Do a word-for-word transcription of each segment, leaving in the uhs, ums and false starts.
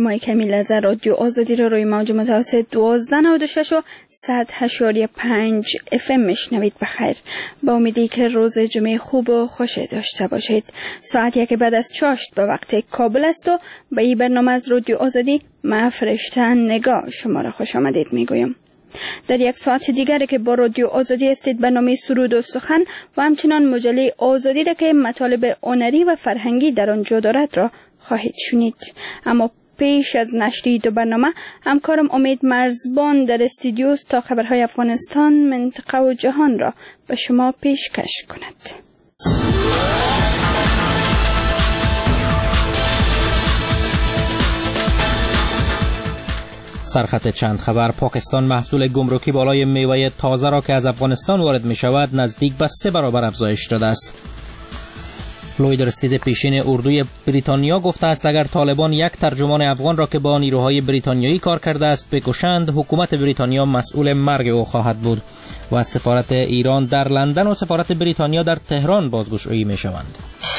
برنامه کمی لحظه رادیو آزادی را روی موج متوسط دوازده نود و شش و صد و پنج اف ام میشنوید. بخیر، با امیدی که روز جمعه خوب و خوش داشته باشید. ساعت یک بعد از چاشت به وقت کابل است و به این برنامه از رادیو آزادی من فرشته نگاه شما را خوش آمدید میگویم. در یک ساعت دیگر که با رادیو آزادی استید برنامه سرود و سخن و همچنان مجله آزادی را که مطالب هنری و فرهنگی در آن جا دارد را خواهید شنید. اما پیش از نشر دو برنامه همکارم امید مرزبان در استودیو تا خبرهای افغانستان، منطقه و جهان را به شما پیشکش کند. سرخط چند خبر. پاکستان محصول گمرکی بالای میوه تازه را که از افغانستان وارد می شود نزدیک به سه برابر افزایش داده است. لوید رستید پیشین اردوی بریتانیا گفته است اگر طالبان یک ترجمان افغان را که با نیروهای بریتانیایی کار کرده است بکشند، حکومت بریتانیا مسئول مرگ او خواهد بود. و از سفارت ایران در لندن و سفارت بریتانیا در تهران بازگشایی می شوند.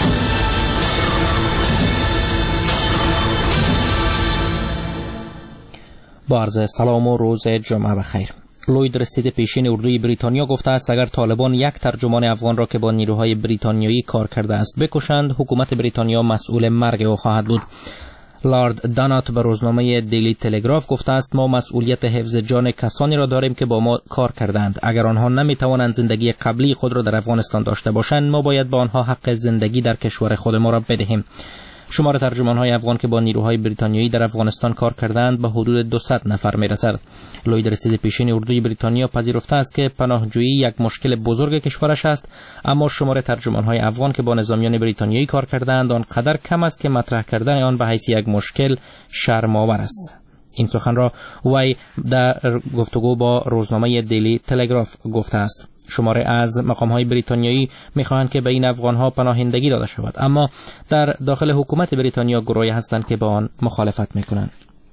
با عرض سلام و روز جمعه بخیر. لوید رستید پیشین اردوی بریتانیا گفته است اگر طالبان یک ترجمان افغان را که با نیروهای بریتانیایی کار کرده است بکشند، حکومت بریتانیا مسئول مرگ او خواهد بود. لارد دانات به روزنامه دیلی تلگراف گفته است ما مسئولیت حفظ جان کسانی را داریم که با ما کار کردند. اگر آنها نمی توانند زندگی قبلی خود را در افغانستان داشته باشند، ما باید به آنها حق زندگی در کشور خود ما را بدهیم. شمار ترجمان‌های افغان که با نیروهای بریتانیایی در افغانستان کار کردند به حدود دویست نفر می‌رسد. لوید رستید پیشین اردوی بریتانیا پذیرفته است که پناهجویی یک مشکل بزرگ کشورش است، اما شمار ترجمان‌های افغان که با نظامیان بریتانیایی کار کردند آنقدر کم است که مطرح کردن آن به حیث یک مشکل شرم‌آور است. این سخن را وی در گفتگو با روزنامه دیلی تلگراف گفته است. شماره از مقام‌های بریتانیایی می‌خواهند که به این افغان‌ها پناهندگی داده شود، اما در داخل حکومت بریتانیا گروهی هستند که با آن مخالفت می‌کنند.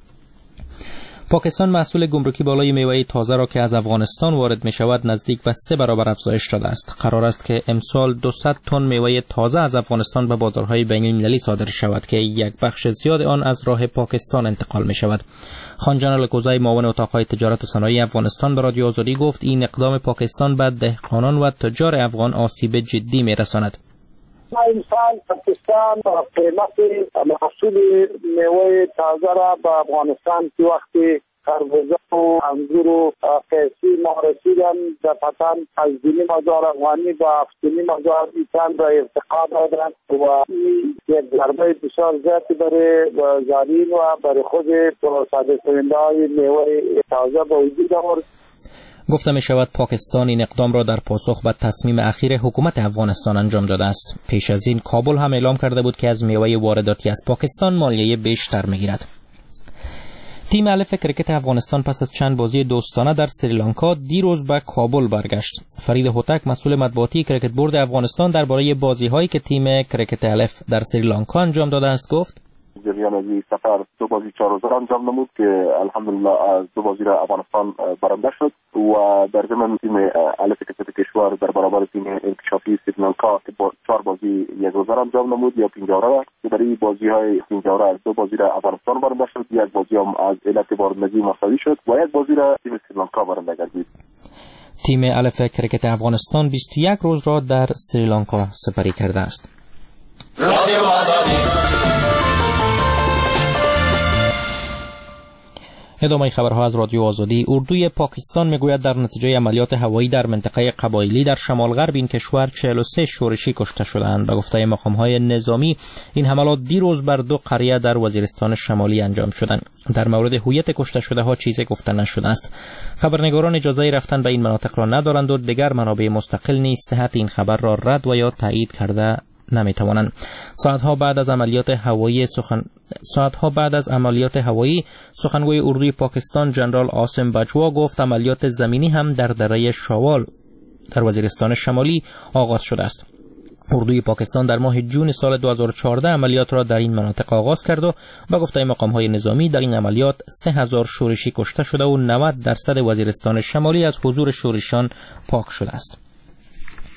پاکستان محصول گمرکی بالای میوه تازه را که از افغانستان وارد می‌شود نزدیک به سه برابر افزایش داده است. قرار است که امسال دویست تن میوه تازه از افغانستان به بازارهای بین‌المللی صادر شود که یک بخش زیاد آن از راه پاکستان انتقال می‌شود. خان جنرال کوزای معاون اتاق‌های تجارت و صنایع افغانستان به رادیو آزادی گفت این اقدام پاکستان به دهقانان و تجار افغان آسیب جدی می‌رساند. این سال پاکستان قیمت محصول میوه تازه را به افغانستان که وقتی خربزه و انگور و قیسی ما رسیدن در پتن از دو نیم هزار افغانی به هفت و نیم هزار ایتن را ارتقا دادن و این یک ضربه بسیار زیادی برای زارعین و برای خود صادر کننده های میوه تازه به وجود آورد. گفته می شود پاکستان این اقدام را در پاسخ به تصمیم اخیر حکومت افغانستان انجام داده است. پیش از این کابل هم اعلام کرده بود که از میوه وارداتی از پاکستان مالیه بیشتر می گیرد. تیم الف کرکت افغانستان پس از چند بازی دوستانه در سریلانکا دیروز به کابل برگشت. فرید هوتک مسئول مطبوعاتی کرکت بورد افغانستان درباره بازی‌هایی که تیم کرکت الف در سریلانکا انجام داده است گفت: جریان از این سفر دو بازی چهار روزه انجام نمود که الحمدلله از دو بازی را افغانستان برنده شد و در ضمن تیم الف کرکت کشور در برابر تیم انکشافی سریلانکا که با چهار بازی یک روزه انجام نمود یا پنجاوره که در این بازی های پنجاوره از دو بازی را افغانستان برنده شد، یک بازی هم از علت بارندگی مساوی شد و یک بازی را تیم سریلانکا برنده گردید. تیم الف کرکت افغانستان بیست و یک روز را در سریلانکا سپری کرده است. ادامه خبرها از رادیو آزادی. اردوی پاکستان میگوید در نتیجه عملیات هوایی در منطقه قبایلی در شمال غرب این کشور چهل و سه شورشی کشته شدند. به گفته مقام‌های نظامی این حملات دیروز بر دو قریه در وزیرستان شمالی انجام شدند. در مورد هویت کشته شده ها چیزی گفته نشده است. خبرنگاران اجازه رفتن به این مناطق را ندارند و دیگر منابع مستقل نیز صحت این خبر را رد و یا تایید کرده نمیتوانند. ساعتها بعد از عملیات هوایی سخن ساعتها بعد از عملیات هوایی سخنگوی اردوی پاکستان جنرال عاصم بجوا گفت عملیات زمینی هم در دره شاوال در وزیرستان شمالی آغاز شده است. اردوی پاکستان در ماه جون سال دو هزار و چهارده عملیات را در این مناطق آغاز کرد و با گفته مقام‌های نظامی در این عملیات سه هزار شورشی کشته شده و نود درصد وزیرستان شمالی از حضور شورشیان پاک شده است.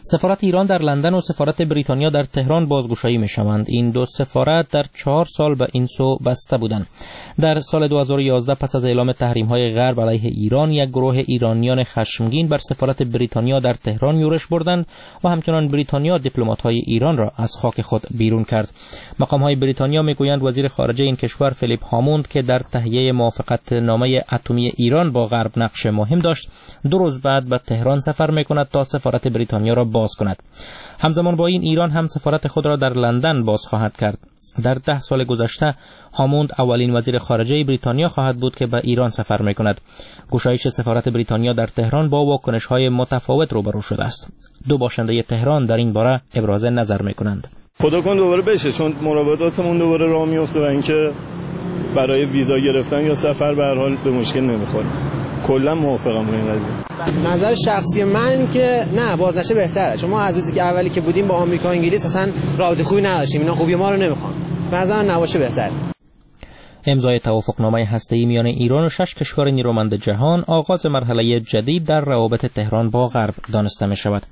سفارت ایران در لندن و سفارت بریتانیا در تهران بازگشایی می‌شوند. این دو سفارت در چهار سال به این سو بسته بودند. در سال دو هزار و یازده پس از اعلام تحریم‌های غرب علیه ایران، یک گروه ایرانیان خشمگین بر سفارت بریتانیا در تهران یورش بردند و همچنان بریتانیا دیپلمات‌های ایران را از خاک خود بیرون کرد. مقام‌های بریتانیا می‌گویند وزیر خارجه این کشور فیلیپ هاموند که در تهیه موافقتنامه اتمی ایران با غرب نقش مهم داشت، دو روز بعد به تهران سفر می‌کند تا سفارت بریتانیا را باز کند. همزمان با این ایران هم سفارت خود را در لندن باز خواهد کرد. در ده سال گذشته هاموند اولین وزیر خارجه بریتانیا خواهد بود که به ایران سفر می‌کند. گشایش سفارت بریتانیا در تهران با واکنش‌های متفاوت روبرو شده است. دو باشنده تهران در این باره ابراز نظر می‌کنند. خدا کن دوباره بشه، چون مراوداتمون دوباره راه میفته و اینکه برای ویزا گرفتن یا سفر به هر حال به مشکل نمیخوره. کلا موافقم با این قضیه. نظر شخصی من که نه، باز نشه بهتره، چون ما از روزی که اولی که بودیم با آمریکا و انگلیس اصلا رابطه خوبی نداشتیم، اینا خوبی ما رو نمیخوان. به نظر من نباشه بهتره. امضای توافقنامه هسته‌ای میان ایران و شش کشور نیرومند جهان آغاز مرحله جدید در روابط تهران با غرب دانسته می شود.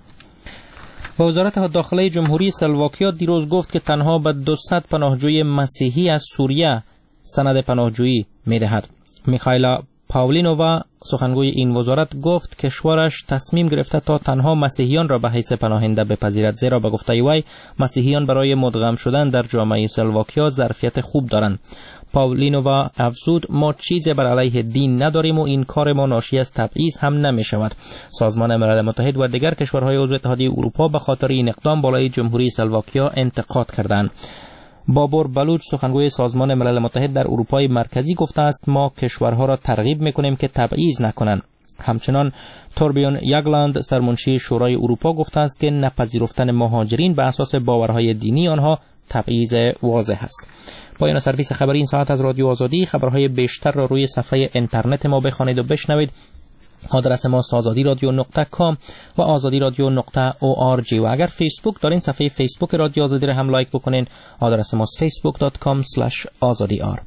وزارت داخلی جمهوری اسلواکیا دیروز گفت که تنها به دویست پناهجوی مسیحی از سوریه سند پناهجویی می‌دهد. میخائیلا پاولینووا سخنگوی این وزارت گفت کشورش تصمیم گرفته تا تنها مسیحیان را به حیث پناهنده بپذیرد، زیرا به گفته وی مسیحیان برای مدغم شدن در جامعه اسلواکیا ظرفیت خوب دارند. پاولینووا افزود ما چیزی بر علیه دین نداریم و این کار ما ناشی از تبعیض هم نمی شود. سازمان ملل متحد و دیگر کشورهای عضو اتحادیه اروپا به خاطر این اقدام بالای جمهوری اسلواکیا انتقاد کردند. بابور بلوچ سخنگوی سازمان ملل متحد در اروپای مرکزی گفته است ما کشورها را ترغیب میکنیم که تبعیض نکنند. همچنان توربیون یاگلاند سرمنشی شورای اروپا گفته است که نپذیرفتن مهاجرین به اساس باورهای دینی آنها تبعیض واضح است. پایان سرویس خبری این ساعت از رادیو آزادی. خبرهای بیشتر را روی صفحه اینترنت ما بخوانید و بشنوید. آدرس ما است آزادی رادیو نقطه کام و آزادی رادیو نقطه او آر جی و اگر فیسبوک دارین صفحه فیسبوک رادیو آزادی را هم لایک بکنین. آدرس ما است فیسبوک دات کام اسلش آزادی آر.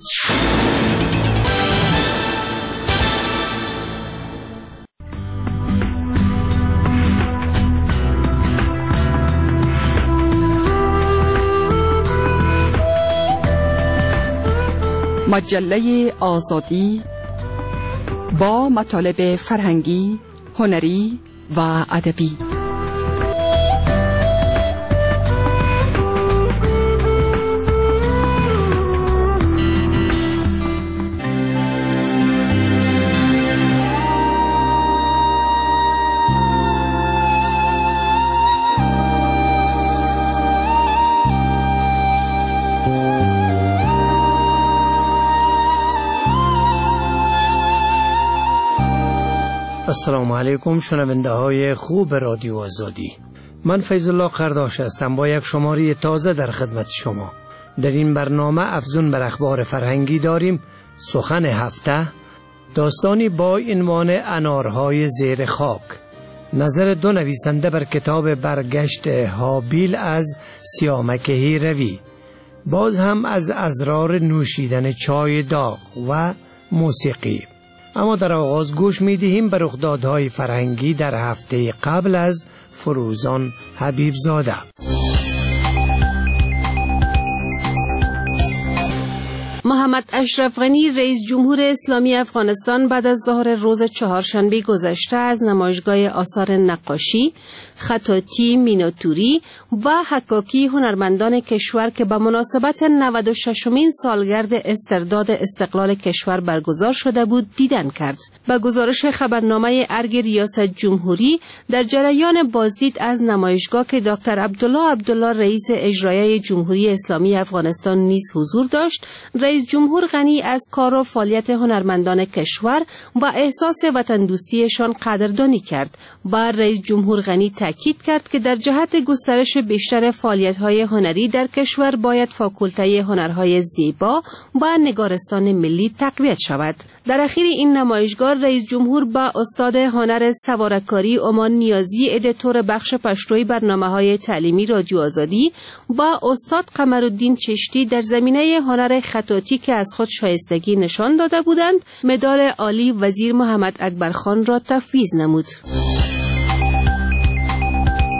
مجله آزادی با مطالب فرهنگی، هنری و ادبی. السلام علیکم شنونده های خوب رادیو آزادی. من فیض الله قرداش هستم با یک شماره تازه در خدمت شما. در این برنامه افزون بر اخبار فرهنگی داریم سخن هفته، داستانی با عنوان انارهای زیر خاک، نظر دو نویسنده بر کتاب برگشت هابیل از سیامک روی، باز هم از اسرار نوشیدن چای داغ و موسیقی. اما در آغاز گوش می‌دهیم به رخدادهای فرهنگی در هفته قبل از فروزان حبیب زاده. محمد اشرف غنی رئیس جمهور اسلامی افغانستان بعد از ظهر روز چهارشنبه گذشته از نمایشگاه آثار نقاشی، خطاطی، میناتوری و حکاکی هنرمندان کشور که به مناسبت نود و ششمین سالگرد استرداد استقلال کشور برگزار شده بود دیدن کرد. با گزارش خبرنامه ارگ ریاست جمهوری در جریان بازدید از نمایشگاه که دکتر عبدالله عبدالله رئیس اجرایی جمهوری اسلامی افغانستان نیز حضور داشت، رئیس جمهور غنی از کار و فعالیت هنرمندان کشور و احساس وطن دوستیشان قدردانی کرد. با رئیس جمهور غنی تاکید کرد که در جهت گسترش بیشتر فعالیت‌های هنری در کشور باید فاکولته هنرهای زیبا و نگارستان ملی تقویت شود. در اخیر این نمایشگاه رئیس جمهور با استاد هنر سوارکاری امان نیازی ادیتور بخش پشتوی برنامه‌های تعلیمی رادیو آزادی با استاد قمرالدین چشتی در زمینه هنر خطاطی که از خود شایستگی نشان داده بودند، مدال عالی وزیر محمد اکبر خان را تفویض نمود.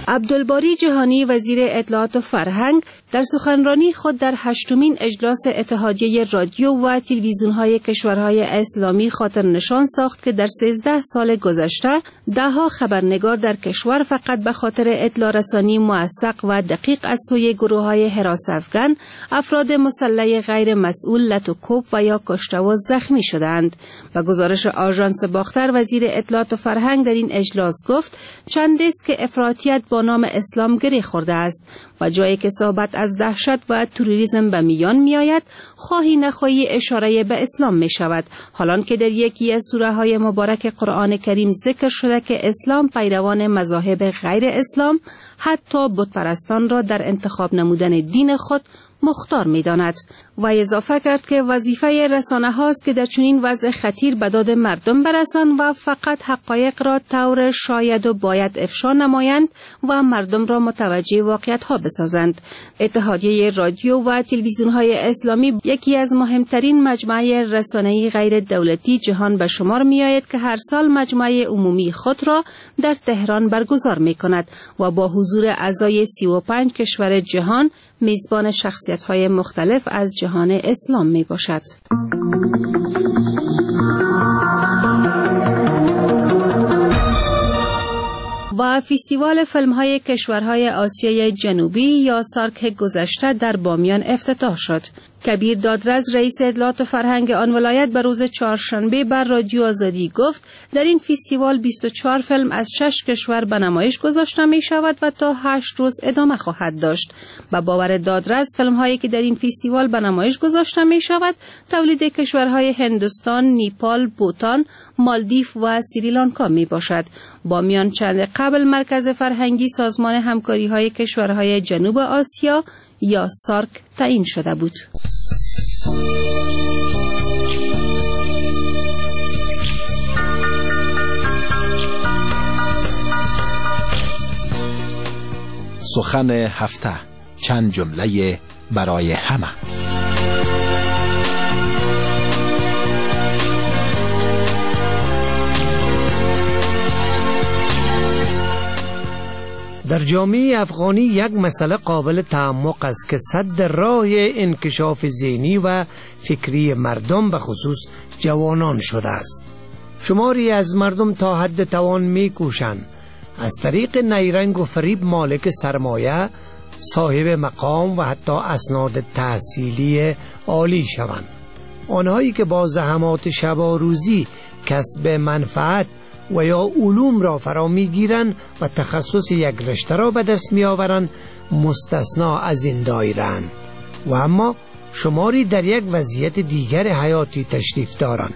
عبدالباری جهانی وزیر اطلاعات و فرهنگ در سخنرانی خود در هشتمین اجلاس اتحادیه رادیو و تلویزیون‌های کشورهای اسلامی خاطر نشان ساخت که در سیزده سال گذشته ده‌ها خبرنگار در کشور فقط به خاطر اطلاع رسانی موثق و دقیق از سوی گروه‌های حراس افغان افراد مسلح غیر مسئول لطوکوب و یا کشته و زخمی شدند. و گزارش آژانس باختر وزیر اطلاعات و فرهنگ در این اجلاس گفت چند است که افراطیت با نام اسلام گره خورده است و جایی که صحبت از دهشت و تروریسم به میان می آید خواهی نخواهی اشاره به اسلام می شود، حالان که در یکی از سوره های مبارک قرآن کریم ذکر شده که اسلام پیروان مذاهب غیر اسلام حتی بت پرستان را در انتخاب نمودن دین خود مختار می داند. و اضافه کرد که وظیفه رسانه هاست که در چنین وضع خطیر به داد مردم برسان و فقط حقایق را طور شاید و باید افشا نمایند و مردم را متوجه واقعیت ها بسازند. اتحادیه رادیو و تلویزیون های اسلامی یکی از مهمترین مجمع رسانه‌ای غیر دولتی جهان به شمار می آید که هر سال مجمع عمومی خود را در تهران برگزار می کند و با حضور اعضای سی و پنج کشور جهان میزبان شخصیت‌های مختلف از جهان اسلام می باشد. و فستیوال فیلم‌های کشورهای آسیای جنوبی یا سارک گذشته در بامیان افتتاح شد. کبیر دادرز رئیس اطلاعات و فرهنگ آن ولایت به روز چهارشنبه بر رادیو آزادی گفت در این فستیوال بیست و چهار فیلم از شش کشور به نمایش گذاشته می شود و تا هشت روز ادامه خواهد داشت. با باور دادرز فیلم‌هایی که در این فستیوال به نمایش گذاشته می شود تولید کشورهای هندوستان، نیپال، بوتان، مالدیو و سریلانکا می باشد. بامیان چند قبل مرکز فرهنگی سازمان همکاری‌های کشورهای جنوب آسیا یا سارک تعیین شده بود. سخن هفته، چند جمله برای همه. در جامعه افغانی یک مسئله قابل تعمق است که سد راه انکشاف ذهنی و فکری مردم به خصوص جوانان شده است. شماری از مردم تا حد توان می‌کوشند از طریق نیرنگ و فریب مالک سرمایه، صاحب مقام و حتی اسناد تحصیلی عالی شوند. آنهایی که با زحمات شب و روزی کسب منفعت و یا علوم را فرا میگیرند و تخصص یک رشته را به دست میآورند مستثنا از این دایره‌اند و اما شماری در یک وضعیت دیگر حیاتی تشریف دارند.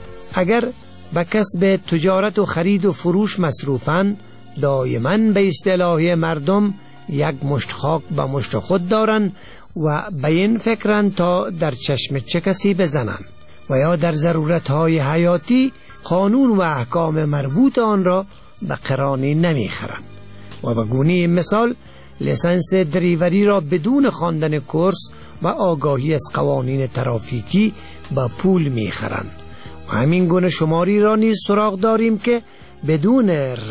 اگر به کسب تجارت و خرید و فروش مصروفند دائما به اصطلاح مردم یک مشت خاک به مشت خود دارند و به این فکرند تا در چشم چه کسی بزنند و یا در ضرورتهای حیاتی قانون و احکام مربوط آن را به قرانی نمیخرند و به گونه مثال لیسانس دریوری را بدون خواندن کورس و آگاهی از قوانین ترافیکی با پول میخرند و همین گونه شماری را نیز سراغ داریم که بدون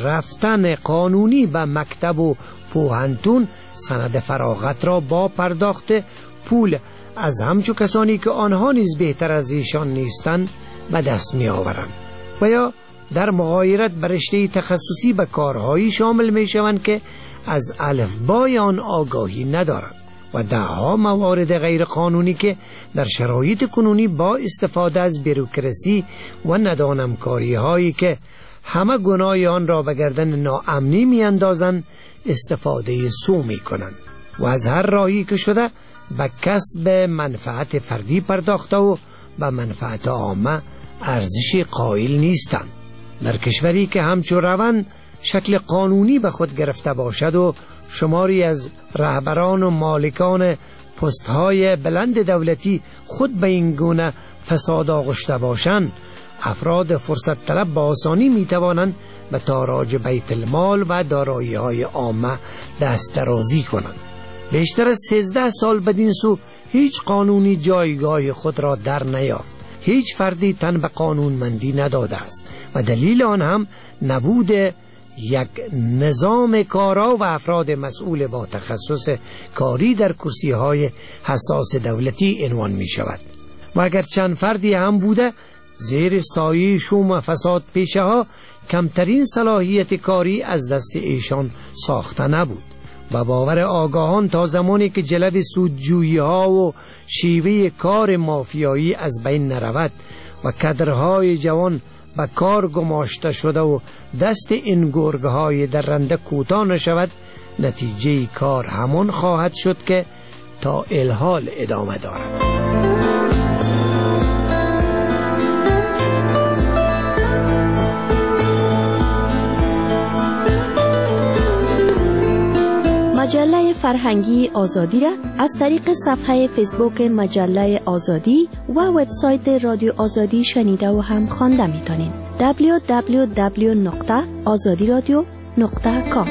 رفتن قانونی به مکتب و پوهنتون سند فراغت را با پرداخت پول از همچو کسانی که آنها نیز بهتر از ایشان نیستند به دست می آورند و یا در مغایرت به رشته تخصصی به کارهایی شامل می شوند که از الفبای آن آگاهی ندارند و دهها موارد غیر قانونی که در شرایط کنونی با استفاده از بروکراسی و ندانمکاری هایی که همه گناه آن را به گردن ناامنی می اندازند استفاده سو می کنند و از هر راهی که شده به کسب منفعت فردی پرداخته و به منفعت عامه ارزشی قائل نیستند. در کشوری که همچو روند شکل قانونی به خود گرفته باشد و شماری از رهبران و مالکان پست‌های بلند دولتی خود به این گونه فساد آغشته باشند، افراد فرصت طلب با آسانی می توانند به تاراج بیت المال و دارایی‌های عامه دست درازی کنند. بیشتر از سیزده سال بدین سو هیچ قانونی جایگاه خود را در نیافت. هیچ فردی تن به قانونمندی نداده است و دلیل آن هم نبود یک نظام کارا و افراد مسئول با تخصص کاری در کرسی‌های حساس دولتی عنوان می شود و اگر چند فردی هم بوده زیر سایه شوم و فساد پیشه ها کمترین صلاحیت کاری از دست ایشان ساخته نبود و باور آگاهان تا زمانی که جلب سودجویی ها و شیوه کار مافیایی از بین نرود و کادرهای جوان به کار گماشته شده و دست این گرگه های درنده کوتاه نشود، نتیجه کار همان خواهد شد که تا الحال ادامه دارد. مجله فرهنگی آزادی را از طریق صفحه فیسبوک مجله آزادی و وبسایت رادیو آزادی شنیده و هم خوانده میتونید. دبلیو دبلیو دبلیو نقطه آزادی رادیو نقطه کام.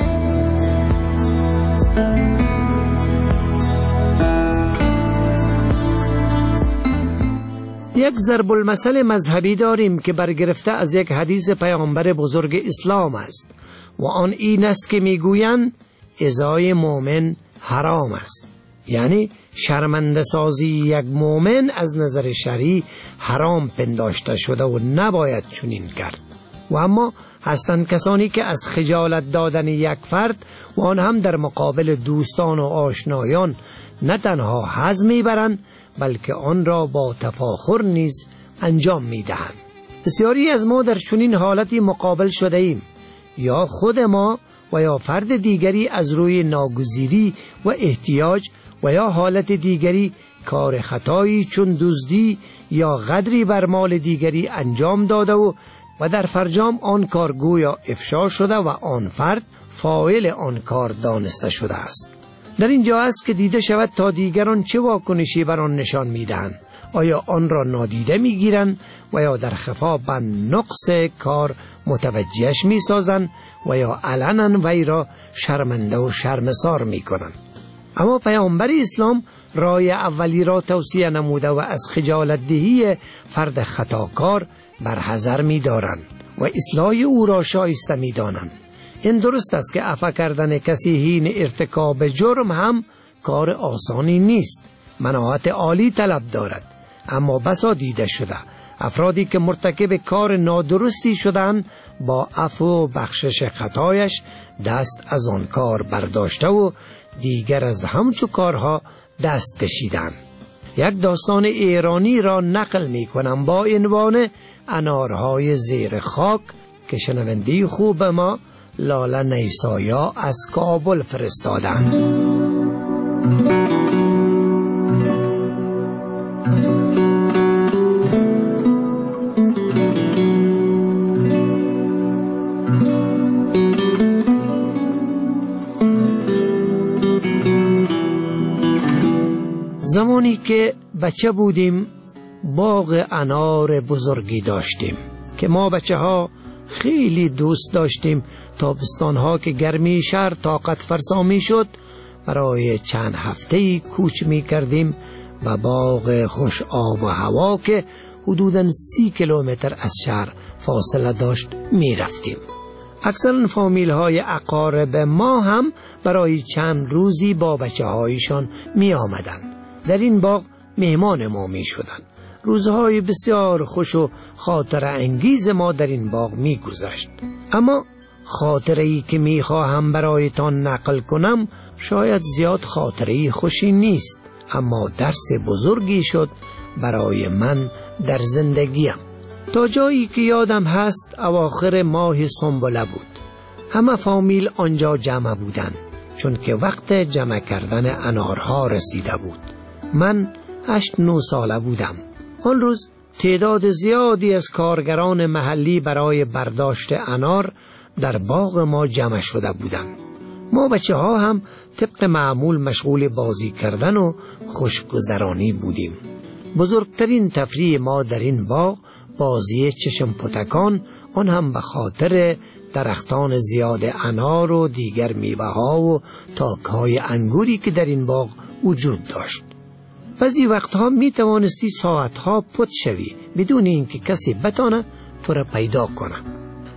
یک ضرب المثل مذهبی داریم که برگرفته از یک حدیث پیامبر بزرگ اسلام است و آن این است که میگویند ازای مومن حرام است، یعنی شرمنده سازی یک مومن از نظر شرعی حرام پنداشته شده و نباید چنین کرد. و اما هستند کسانی که از خجالت دادن یک فرد و آن هم در مقابل دوستان و آشنایان نه تنها حظ میبرند بلکه آن را با تفاخر نیز انجام میدهند. بسیاری از ما در چنین حالتی مقابل شده ایم، یا خود ما و یا فرد دیگری از روی ناگزیری و احتیاج و یا حالت دیگری کار خطایی چون دزدی یا غدری بر مال دیگری انجام داده و و در فرجام آن کار گویا افشا شده و آن فرد فاعل آن کار دانسته شده است. در اینجا است که دیده شود تا دیگران چه واکنشی بر آن نشان میدهند. آیا آن را نادیده میگیرند و یا در خفا به نقص کار متوجهش میسازند و یا علنا وی را شرمنده و شرمسار میکنند. اما پیامبر اسلام رای اولی را توصیه نموده و از خجالت دهی فرد خطاکار برحذر می‌دارند و اصلاح او را شایسته می‌دانند. این درست است که عفو کردن کسی حین ارتکاب جرم هم کار آسانی نیست، مناعت عالی طلب دارد، اما بسا دیده شده افرادی که مرتکب کار نادرستی شدند با عفو و بخشش خطایش دست از آن کار برداشته و دیگر از همچو کارها دست کشیدند. یک داستان ایرانی را نقل می کنم با عنوان انارهای زیر خاک که شنونده خوب ما لاله نیسایا از کابل فرستادند. زمانی که بچه بودیم باغ انار بزرگی داشتیم که ما بچه ها خیلی دوست داشتیم. تابستان ها که گرمی شهر طاقت فرسا می شد برای چند هفته کوچ می کردیم و باغ خوش آب و هوا که حدوداً سی کیلومتر از شهر فاصله داشت می رفتیم. اکثر فامیل های اقارب ما هم برای چند روزی با بچه هایشان می آمدند. در این باغ مهمان ما می شدند. روزهای بسیار خوش و خاطر انگیز ما در این باغ می گذشت. اما خاطره‌ای که می خواهم برایتان نقل کنم شاید زیاد خاطره‌ای خوشی نیست، اما درس بزرگی شد برای من در زندگیم. تا جایی که یادم هست اواخر ماه سنبله بود. همه فامیل آنجا جمع بودند چون که وقت جمع کردن انارها رسیده بود. من هشت نو ساله بودم. آن روز تعداد زیادی از کارگران محلی برای برداشت انار در باغ ما جمع شده بودند. ما بچه ها هم طبق معمول مشغول بازی کردن و خوشگذرانی بودیم. بزرگترین تفریح ما در این باغ بازی چشم پتکان، آن هم به خاطر درختان زیاد انار و دیگر میوه ها و تاک های انگوری که در این باغ وجود داشت. بعضی وقتها می توانستی ساعتها پت شوی بدون اینکه کسی بتانه تو را پیدا کنه.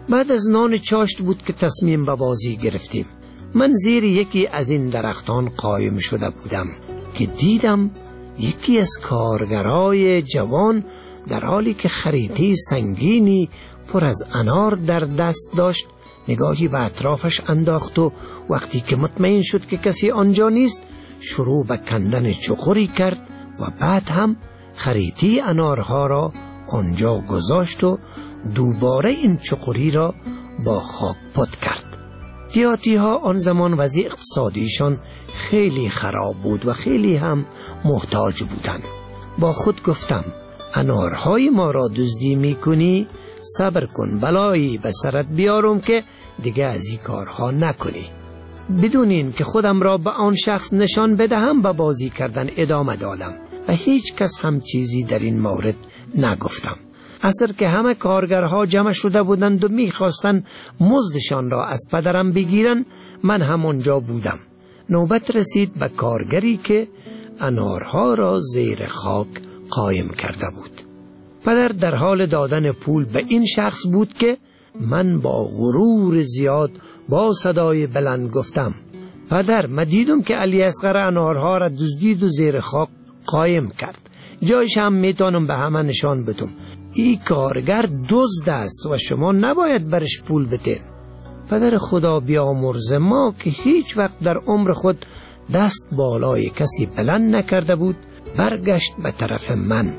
بعد از نان چاشت بود که تصمیم به بازی گرفتیم. من زیر یکی از این درختان قایم شده بودم که دیدم یکی از کارگرای جوان در حالی که خریطه سنگینی پر از انار در دست داشت نگاهی به اطرافش انداخت و وقتی که مطمئن شد که کسی آنجا نیست شروع به کندن چغری کرد و بعد هم خریطه انارها را آنجا گذاشت و دوباره این چغری را با خاک پت کرد. دیهاتی ها آن زمان وضع اقتصادیشان خیلی خراب بود و خیلی هم محتاج بودند. با خود گفتم انارهای ما را دزدی میکنی؟ صبر کن بلایی به سرت بیارم که دیگه از این کارها نکنی. بدون این که خودم را به آن شخص نشان بدهم به بازی کردن ادامه دادم و هیچ کس هم چیزی در این مورد نگفتم. عصر که همه کارگرها جمع شده بودند و میخواستند مزدشان را از پدرم بگیرن من هم آنجا بودم. نوبت رسید به کارگری که انارها را زیر خاک قایم کرده بود. پدر در حال دادن پول به این شخص بود که من با غرور زیاد با صدای بلند گفتم پدر من دیدم که علی اصغر انارها را دزدید و زیر خاک قایم کرد. جایش هم میتونم به همه نشان بدم. این کارگر دزد است و شما نباید برش پول بدین. پدر خدا بیامرز ما که هیچ وقت در عمر خود دست بالای کسی بلند نکرده بود برگشت به طرف من،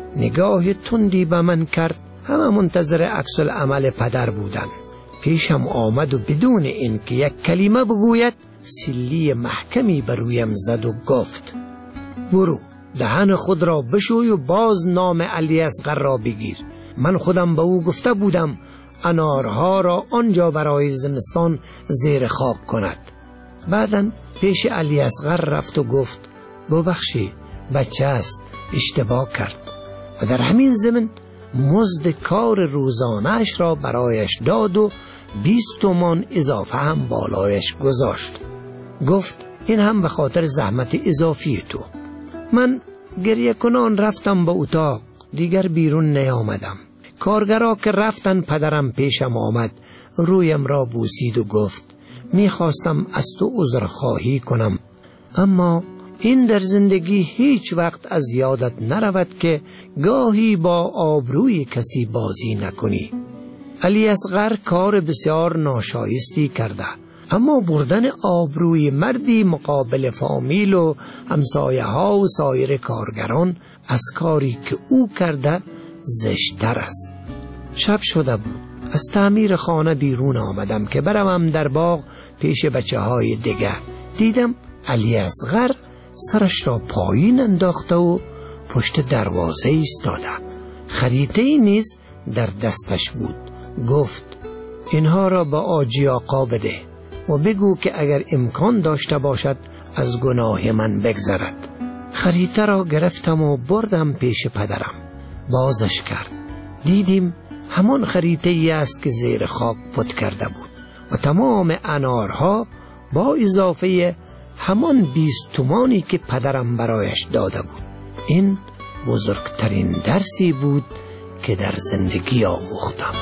نگاه تندی به من کرد. همه منتظر عکس العمل پدر بودن. پیشم آمد و بدون این که یک کلمه بگوید سیلی محکمی بر رویم زد و گفت برو دهن خود را بشوی و باز نام علی اصغر را بگیر. من خودم به او گفته بودم انارها را آنجا برای زمستان زیر خاک کند. بعداً پیش علی اصغر رفت و گفت ببخشی بچه است اشتباه کرد و در همین زمن مزد کار روزانه‌اش را برایش داد و بیست تومان اضافه هم بالایش گذاشت. گفت این هم به خاطر زحمت اضافی تو. من گریه کنان رفتم به اتاق، دیگر بیرون نیامدم. کارگرا که رفتن پدرم پیشم آمد، رویم را بوسید و گفت میخواستم از تو عذرخواهی کنم اما این در زندگی هیچ وقت از یادت نرود که گاهی با آبروی کسی بازی نکنی. علی اصغر کار بسیار ناشایستی کرده اما بردن آبروی مردی مقابل فامیل و همسایه ها و سایر کارگران از کاری که او کرده زشتر است. شب شده بود. از تعمیر خانه بیرون آمدم که بروم در باغ پیش بچه های دیگه. دیدم علی اصغر سرش را پایین انداخته و پشت دروازه ایستاده. خریطه‌ای نیز در دستش بود. گفت اینها را به آجی آقا بده و بگو که اگر امکان داشته باشد از گناه من بگذرد. خریطه را گرفتم و بردم پیش پدرم. بازش کرد. دیدیم همان خریطه ای است که زیر خاک پت کرده بود و تمام انارها با اضافه همان بیست تومانی که پدرم برایش داده بود. این بزرگترین درسی بود که در زندگی آموختم.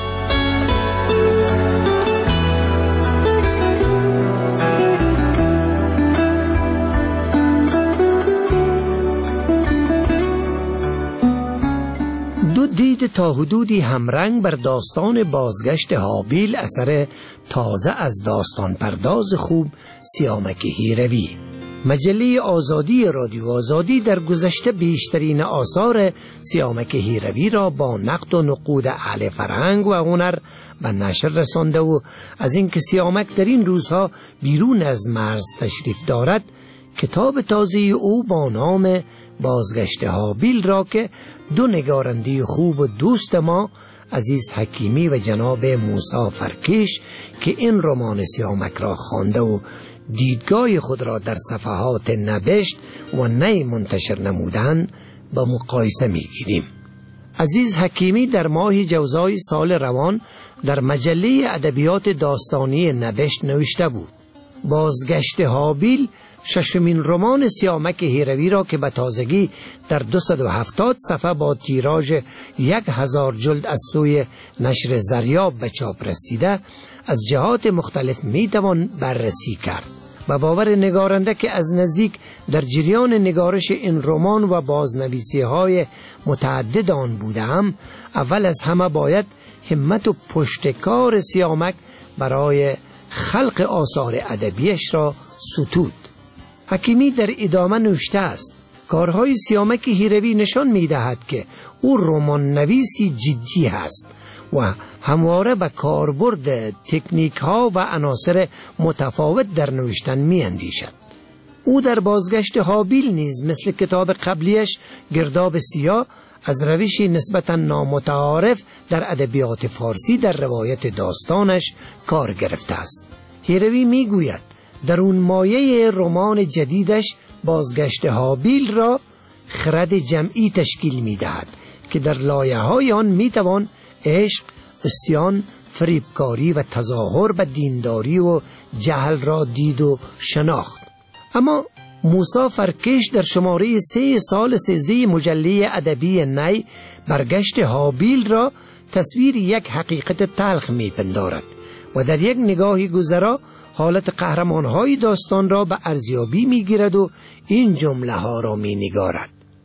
دو دید تا حدودی همرنگ بر داستان بازگشت هابیل اثر تازه از داستان پرداز خوب سیامک هیروی. مجله آزادی رادیو آزادی در گذشته بیشترین آثار سیامک هیروی را با نقد و نقود اهل فرهنگ و هنر به نشر رسانده و از اینکه سیامک در این روزها بیرون از مرز تشریف دارد کتاب تازه او با نام بازگشت هابیل را که دو نگارنده خوب و دوست ما عزیز حکیمی و جناب موسی فرکیش که این رمان سیامک را خوانده و دیدگاه خود را در صفحات نبشت و نی منتشر نمودن با مقایسه میگیریم. عزیز حکیمی در ماه جوزای سال روان در مجله ادبیات داستانی نبشت نوشته بود بازگشت هابیل ششمین رمان سیامک هیروی را که به تازگی در دویست و هفتاد صفحه با تیراژ یک هزار جلد از سوی نشر زریاب به چاپ رسیده از جهات مختلف میتوان بررسی کرد. و باور نگارنده که از نزدیک در جریان نگارش این رمان و بازنویسی های متعدد آن بودم، اول از همه باید همت و پشتکار سیامک برای خلق آثار ادبیش را ستود. حکیمی در ادامه نوشته است: کارهای سیامک هیروی نشان می‌دهد که او رمان نویسی جدی است و همواره به کاربرد تکنیک ها و عناصر متفاوت در نوشتن می‌اندیشد. او در بازگشت هابیل نیز مثل کتاب قبلیش گرداب سیاه از روشی نسبتاً نامتعارف در ادبیات فارسی در روایت داستانش کار گرفته است. هیروی میگوید در اون مایه رمان جدیدش بازگشت هابیل را خرد جمعی تشکیل می‌دهد که در لایه‌های آن می‌توان عشق، عصیان، فریبکاری و تظاهر به دینداری و جهل را دید و شناخت. اما موسی فرکش در شماره سه سال سیزده مجله ادبی نی برگشت هابیل را تصویر یک حقیقت تلخ می‌پندارد و در یک نگاهی گذرا حالت قهرمان‌های داستان را به ارزیابی می‌گیرد و این جمله ها را می‌نگارد: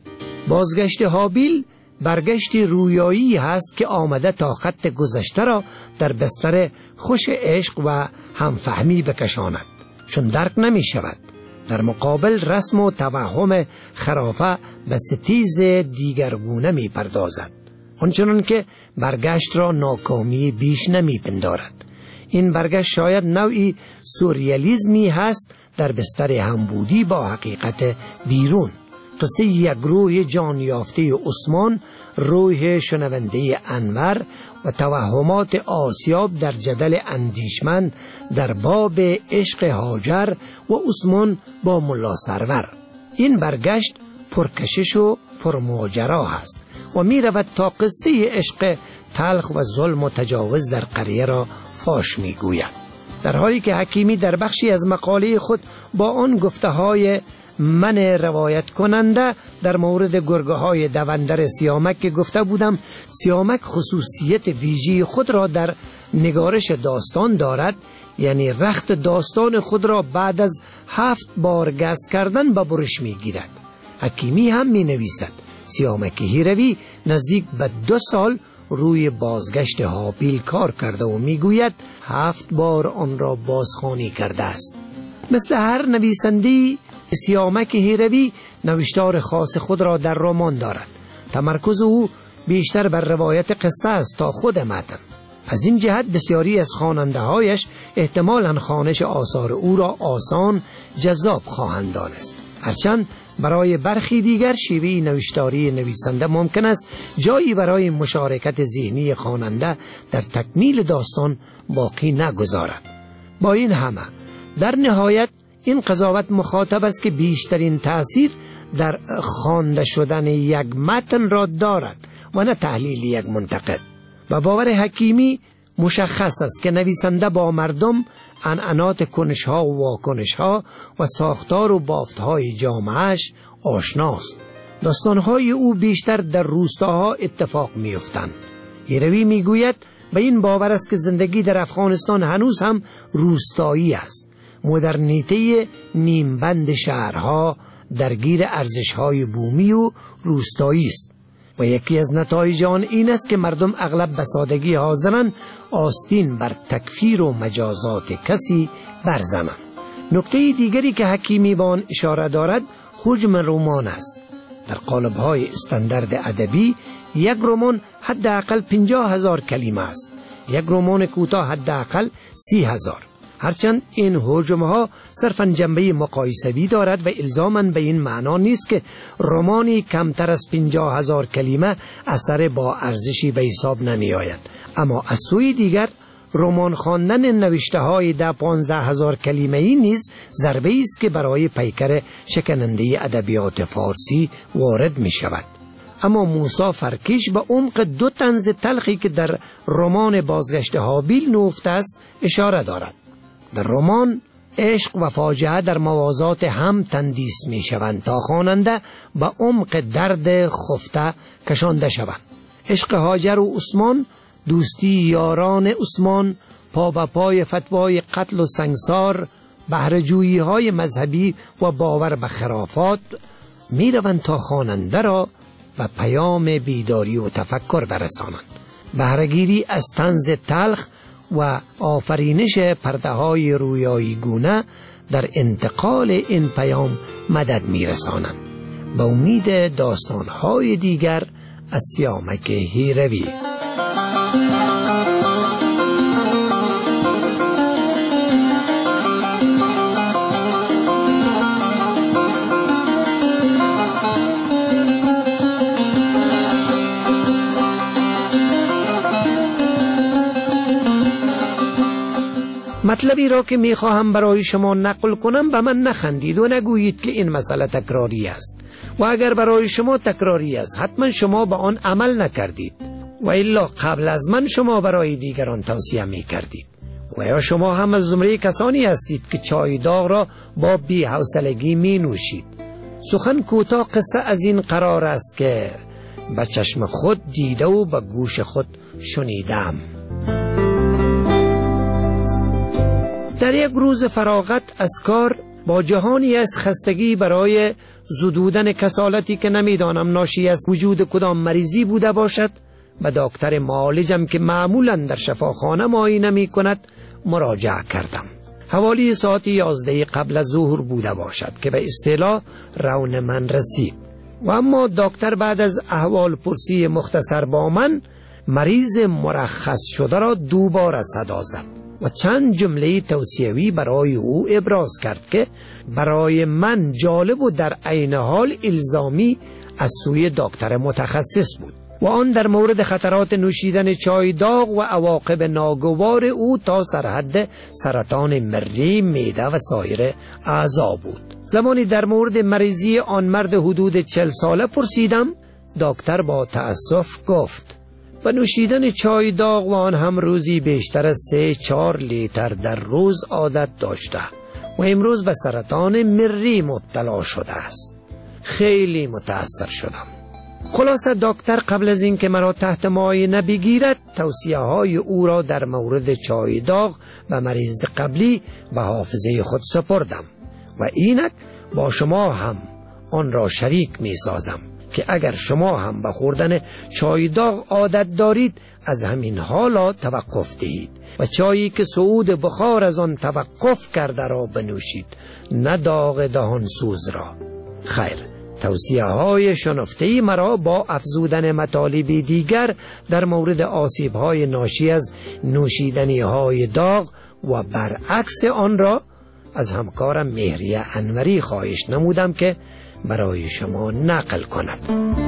بازگشت هابیل برگشت رویایی هست که آمده تا خط گذشته را در بستر خوش عشق و همفهمی بکشاند، چون درک نمی شود. در مقابل رسم و توهم خرافه به ستیز دیگرگونه می پردازد، آنچنان که برگشت را ناکامی بیش نمی پندارد. این برگشت شاید نوعی سوریالیزمی هست در بستر همبودی با حقیقت بیرون. قصه یک روح جان یافته عثمان، روح شنونده انور و توهمات آسیاب در جدل اندیشمند در باب عشق هاجر و عثمان با ملا سرور. این برگشت پرکشش و پرماجرا هست و می رود تا قصه عشق تلخ و ظلم و تجاوز در قریه را فاش می گوید. در حالی که حکیمی در بخشی از مقاله خود با آن گفته های من روایت کننده در مورد گرگه های دوندر سیامک که گفته بودم سیامک خصوصیت ویژی خود را در نگارش داستان دارد، یعنی رخت داستان خود را بعد از هفت بار گز کردن به برش می گیرد. حکیمی هم می نویسد سیامک هیروی نزدیک به دو سال روی بازگشت هابیل کار کرده و می گوید هفت بار آن را بازخوانی کرده است. مثل هر نویسنده‌ای سیامک هیروی نوشتار خاص خود را در رمان دارد. تمرکز او بیشتر بر روایت قصه است تا خود متن. از این جهت بسیاری از خواننده هایش احتمالاً خوانش آثار او را آسان جذاب خواهند دانست، هرچند برای برخی دیگر شیوه نوشتاری نویسنده ممکن است جایی برای مشارکت ذهنی خواننده در تکمیل داستان باقی نگذارد. با این همه در نهایت این قضاوت مخاطب است که بیشترین تأثیر در خوانده شدن یک متن را دارد و نه تحلیل یک منتقد. و باور حکیمی مشخص است که نویسنده با مردم، عنعنات کنش‌ها و واکنش‌ها و ساختار و بافت‌های جامعه‌اش آشناست. داستان‌های او بیشتر در روستاها اتفاق می‌افتند. هیروی می‌گوید به این باور است که زندگی در افغانستان هنوز هم روستایی است. مدرنیته نیمبند شهرها درگیر ارزش‌های بومی و روستایی است و یکی از نتایج آن این است که مردم اغلب به سادگی حاضرند آستین بر تکفیر و مجازات کسی برزنند. نکته دیگری که حکیمی به آن اشاره دارد حجم رمان است. در قالب‌های استاندارد ادبی یک رمان حداقل پنجاه هزار کلمه است، یک رمان کوتاه حداقل سی هزار. هرچند این حجم‌ها صرفاً جنبه مقایسوی دارد و الزاماً به این معنا نیست که رمانی کمتر از پنجاه هزار کلمه اثر با ارزشی به حساب نمی آید. اما از سوی دیگر رمان خواندن نوشته‌های ده پانزده هزار کلمه‌ای نیز ضربه‌ای است که برای پیکر شکننده ادبیات فارسی وارد می شود. اما موسی فرکش به عمق دو طنز تلخی که در رمان بازگشت هابیل نهفته است اشاره دارد. در رمان عشق و فاجعه در موازات هم تندیس می شوند تا خواننده به عمق درد خفته کشانده شوند. عشق هاجر و عثمان، دوستی یاران عثمان، پا به پای فتوای قتل و سنگسار، بهره‌جویی های مذهبی و باور به خرافات می روند تا خواننده را به پیام بیداری و تفکر برسانند. بهره‌گیری از طنز تلخ و آفرینش پرده های رویایی گونه در انتقال این پیام مدد می رسانند. به امید داستان های دیگر از سیامک هیروی. مطلبی را که می خواهم برای شما نقل کنم به من نخندید و نگویید که این مسئله تکراری است، و اگر برای شما تکراری است حتما شما به آن عمل نکردید و الا قبل از من شما برای دیگران توصیه می کردید. و یا شما هم از زمره کسانی هستید که چای داغ را با بی حوصلگی می نوشید. سخن کوتاه قصه از این قرار است که به چشم خود دیده و به گوش خود شنیدم. در یک روز فراغت از کار با جهانی از خستگی برای زدودن کسالتی که نمیدانم ناشی از وجود کدام مریضی بوده باشد به دکتر معالجم که معمولا در شفاخانه معاینه می کند مراجعه کردم. حوالی ساعت یازده قبل از ظهر بوده باشد که به اصطلاح رون من رسید و اما دکتر بعد از احوال پرسی مختصر با من مریض مرخص شده را دوباره صدا زد و چند جمله توصیوی برای او ابراز کرد که برای من جالب و در عین حال الزامی از سوی دکتر متخصص بود و آن در مورد خطرات نوشیدن چای داغ و عواقب ناگوار او تا سرحد سرطان مری، معده و سایر اعضا بود. زمانی در مورد مریضی آن مرد حدود چل ساله پرسیدم، دکتر با تأسف گفت و نوشیدن چای داغ و آن هم روزی بیشتر از سه چار لیتر در روز عادت داشته و امروز به سرطان مری مبتلا شده است. خیلی متأثر شدم. خلاصه دکتر قبل از این که مرا تحت معاینه بگیرد توصیه های او را در مورد چای داغ و مریض قبلی به حافظه خود سپردم و اینک با شما هم آن را شریک می سازم که اگر شما هم به خوردن چای داغ عادت دارید از همین حالا توقف دهید و چایی که صعود بخار از آن توقف کرده را بنوشید، نه داغ دهان سوز را. خیر، توصیه های شنفته‌ای مرا با افزودن مطالبی دیگر در مورد آسیب های ناشی از نوشیدنی های داغ و برعکس آن را از همکارم مهریه انوری خواهش نمودم که برای شما نقل کند.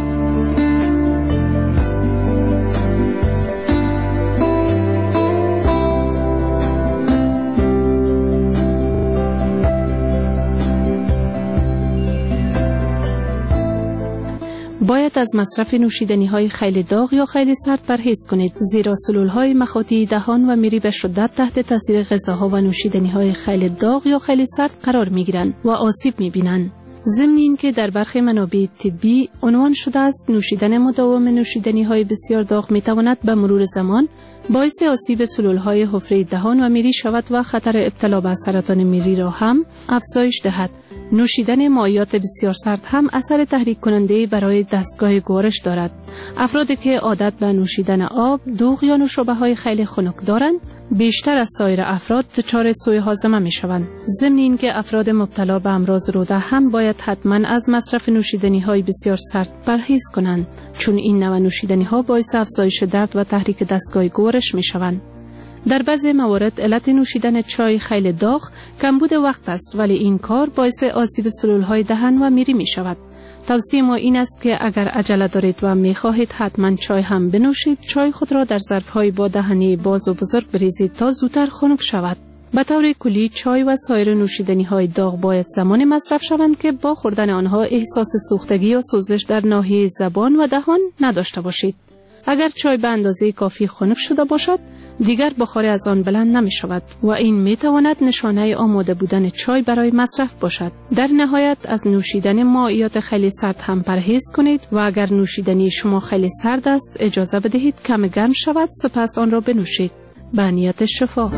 باید از مصرف نوشیدنی های خیلی داغ یا خیلی سرد پرهیز کنید، زیرا سلول های مخاطی دهان و میری به شدت تحت تاثیر غذاها و نوشیدنی های خیلی داغ یا خیلی سرد قرار می گیرند و آسیب می بینند. ضمن این که در برخی منابع طبی عنوان شده است نوشیدن مداوم نوشیدنی های بسیار داغ می تواند به مرور زمان باعث آسیب سلول های حفره دهان و میری شود و خطر ابتلا به سرطان میری را هم افزایش دهد. نوشیدن مایعات بسیار سرد هم اثر تحریک کننده برای دستگاه گوارش دارد. افرادی که عادت به نوشیدن آب، دوغ یا نوشابه های خیلی خنک دارند بیشتر از سایر افراد دچار سوء هاضمه می شوند. ضمن این که افراد مبتلا به امراض روده هم باید حتما از مصرف نوشیدنی های بسیار سرد پرهیز کنند، چون این نوع نوشیدنی ها باعث افزایش درد و تحریک دستگاه گوارش می شوند. در بعضی موارد علت نوشیدن چای خیلی داغ کمبود وقت است، ولی این کار باعث آسیب سلولهای دهن و میری می شود. توصیه ما این است که اگر عجله دارید و می خواهید حتما چای هم بنوشید، چای خود را در ظرفهای با دهنه باز و بزرگ بریزید تا زودتر خنک شود. به طور کلی چای و سایر نوشیدنی های داغ باید زمان مصرف شوند که با خوردن آنها احساس سوختگی یا سوزش در ناحیه زبان و دهان نداشته باشید. اگر چای به اندازه کافی خنک شده باشد، دیگر بخار از آن بلند نمی شود و این می تواند نشانه آماده بودن چای برای مصرف باشد. در نهایت از نوشیدن مائیات خیلی سرد هم پرهیز کنید و اگر نوشیدنی شما خیلی سرد است اجازه بدهید کم گرم شود، سپس آن را بنوشید به نیت شفا.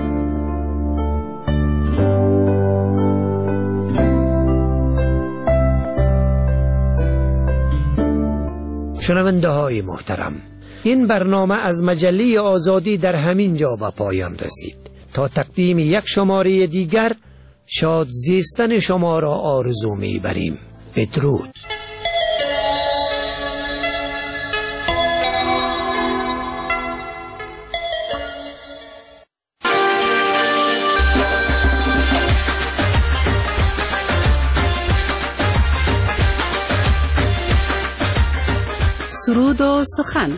شنونده های محترم، این برنامه از مجله آزادی در همین جا به پایان رسید. تا تقدیم یک شماره دیگر شاد زیستن شما را آرزو می‌بریم. بدرود. سرود و سخن.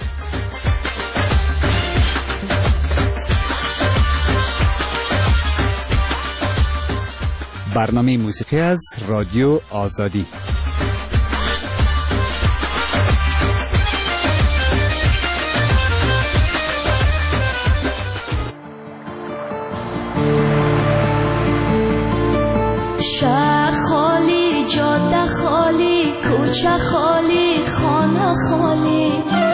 برنامه موسیقی از رادیو آزادی. شهر خالی، جاده خالی، کوچه خالی، خانه خالی،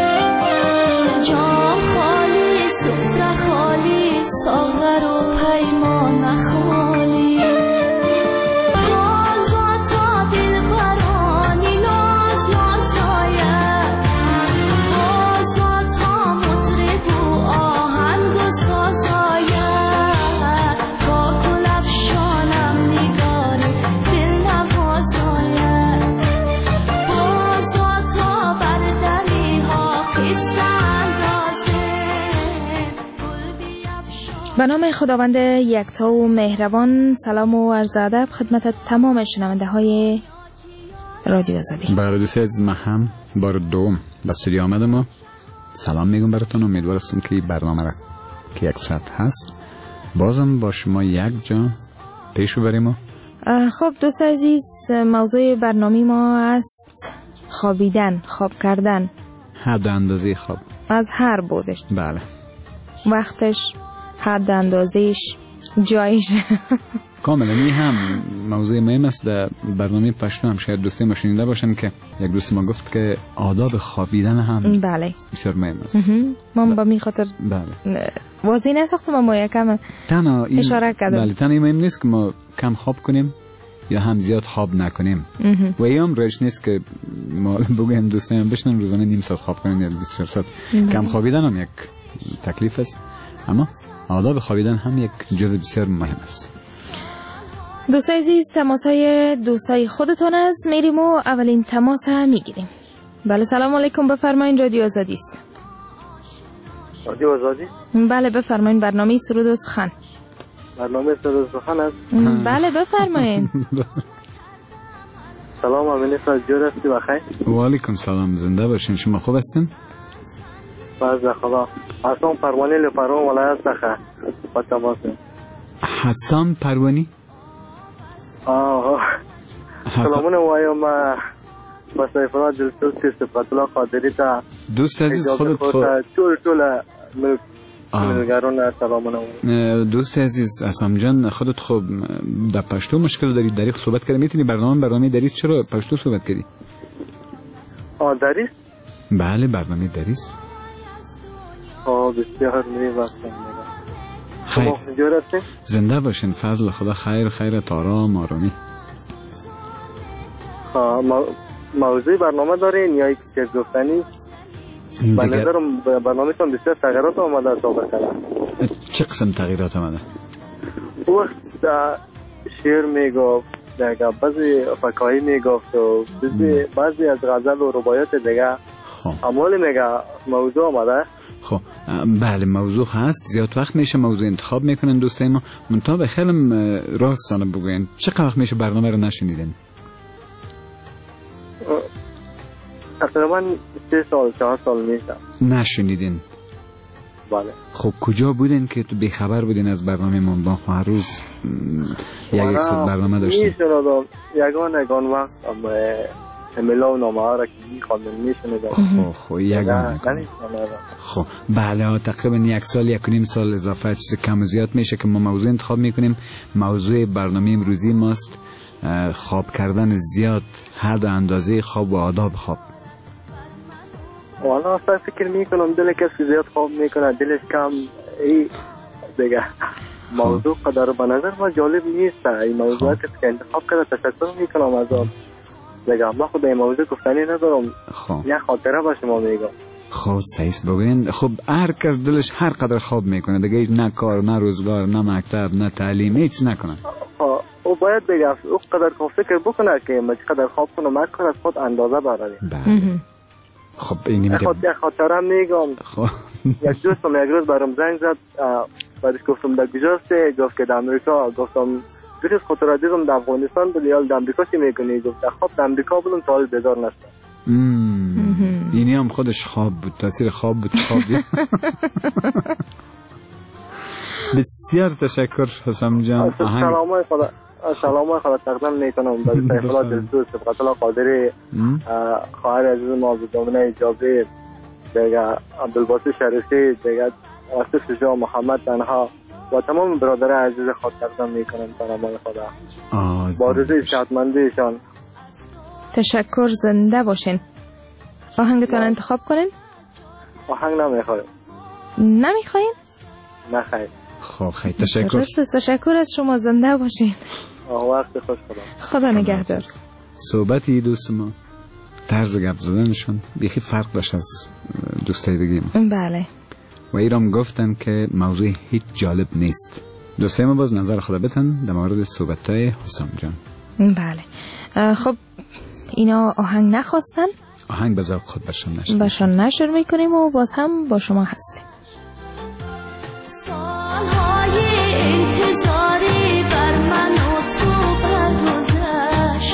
جام خالی، سفره خالی، ساغر و پیمان خالی. بازا تا دلبرانی لاز لاز آید، بازا تا مطرب و آهنگ و ساز آید، با گل افشانم نگاری دل نواز آید، بازا تا بردنی ها قصه اندازه گل بیفشان. به نام خداوند یکتا و مهربان، سلام و عرض ادب خدمت تمام شنونده های رادیو آزادی. برای دوستی از من هم بار دوم به استودیو آمدم و سلام میگم براتون. امیدوارم که برنامه را که یک ساعت هست بازم با شما یک جا پیش ببریم. و خب دوست عزیز، موضوع برنامه ما است خوابیدن، خواب کردن، حد اندازه خواب از هر بودش. بله، وقتش، حد اندازهش، جایش. کاملا. این هم موضوع مهم است. در برنامه پشتو هم شاید دوستی ما شنیده باشن که یک دوست ما گفت که آداب خوابیدن هم بله بسیار مهم است. من با می خاطر بله واضح نساختم، اما یکم اشاره کردم. بله، تنها مهم نیست که ما کم خواب کنیم یا هم زیاد خواب نکنیم. و ایام روش نیست که ما بگویم دوستان بشنن روزانه نیم ساعت خواب کنیم یا بیست و چهار ساعت. کم خوابیدن هم یک تکلیف است، اما آداب خوابیدن هم یک جزء بسیار مهم است. دوست عزیز، تماس‌های دوستای خودتون است. میریم و اولین تماس میگیریم. بله، سلام علیکم، بفرمایید. رادیو آزادی است. رادیو آزادی؟ بله بفرمایید. برنامه سرود و سخن. برنامه سرود و سخن است. بله بفرمایید. سلام، امین از جور هستی بخیر؟ و علیکم سلام، زنده باشین. شما خوب هستین؟ باز خدا. حسام پروانی لپارو ولایت څخه په تماس. حسام پروانی؟ آه سلامونه وایم با سیفرا دلسوز که صفت الله قادری تا دوست عزیز خودت خود طول طول ملگرون سلامونه. دوست عزیز حسام جان، خودت خوب در پشتو مشکل داری؟ دریق صحبت کردی؟ میتونی برنامه برنامه دریس چرا پشتو صحبت کردی؟ آه دریس؟ بله برنامه دریس. آه بسیار می‌بخشم. خیر، زنده باشین. فضل خدا خیر خیرت، آرام آرامی. موضوع برنامه دارین یا که گفتنی؟ به نظرم برنامه‌تون بسیار تغییرات آمده تا بکنم. چه قسم تغییرات آمده؟ وقت شعر میگفت، بعضی فکاهی میگفت و بعضی از غزل و رباعیات دیگه اموالی میگه موضوع آمده. خب بله موضوع هست. زیاد وقت میشه موضوع انتخاب میکنن دوستای ما. منتها به خیلم راستانه بگوین چقدر وقت میشه برنامه رو نشنیدین؟ تقریبا سه سال چهار سال میشه نشنیدین. بله. خب کجا بودین که تو بیخبر بودین از برنامه من؟ با هر روز یک یک ساعت برنامه داشتین. میشنیدم یگان یگان وقت امیلا و نامه ها را که میخواندن میشنیدم. خب خب یگانه خب بله تقریبا یک سال یک و نیم سال اضافه چیز کم و زیاد میشه که ما موضوع انتخاب میکنیم. موضوع برنامه امروزی ماست خواب کردن زیاد، حد و اندازه خواب و آداب خواب. والا اصلا فکر میکنم دل کسی زیاد خواب میکنه دلش کم ای دیگه موضوع قدر به نظر ما جالب نیست. این موضوعات که انتخاب کرده تشکر میکنم از آن دیگه. ما خود این موضوع گفتنی ندارم، یه خاطره با شما میگم. خب سعیس بگوین. خب هر کس دلش هر قدر خواب میکنه دیگه، نه کار نه روزگار نه مکتب نه تعلیم هیچ نکنه. او باید دیگه او قدر فکر بکنه که ما چقدر خواب کنه مکر از خود اندازه براره. بله. خب اینی میگم خود یه خاطره میگم. خب یک دوستم یک روز برام زنگ زد، بعدش گفتم در کجاست؟ گفت که در امریکا. گفتم دوست خاطره دیدم در افغانستان بود یا در امریکا چی میکنی؟ گفت خب در امریکا بودم تا حال بیدار نشدم. اینی هم خودش خواب بود، تاثیر خواب بود. خواب بسیار تشکر حسام جان. سلام خدا سلام خدا تقدیم میکنم برای سیفالله دلسوز صفقت الله قادری، خواهر عزیز ما بدامنه اجابه دیگه، عبدالباسط شریفی دیگه، آصف شجاع، محمد تنها و تمام برادران عزیز خود تقدیم میکنم سلام خدا با روزی شادمندیشان. تشکر، زنده باشین. آهنگتان انتخاب کنین؟ آهنگ نمیخوایم. نمیخواین؟ نه خیر. خب خیلی تشکر. درسته، تشکر از شما، زنده باشین. وقت خوش خدا. خدا نگهدار. صحبتی دوست ما، طرز گپ زدنشون بیخی فرق داشت از دوستای دیگه ما. بله. و ایرام گفتن که موضوع هیچ جالب نیست. دوستای ما باز نظر خدا بتن در مورد صحبتای حسام جان. بله. خب اینا آهنگ نخواستن؟ آهنگ به ذوق خود بشن نشر بشن نشر میکنیم و باز هم با شما هستیم. سالهای انتظاری بر من و تو برگذشت،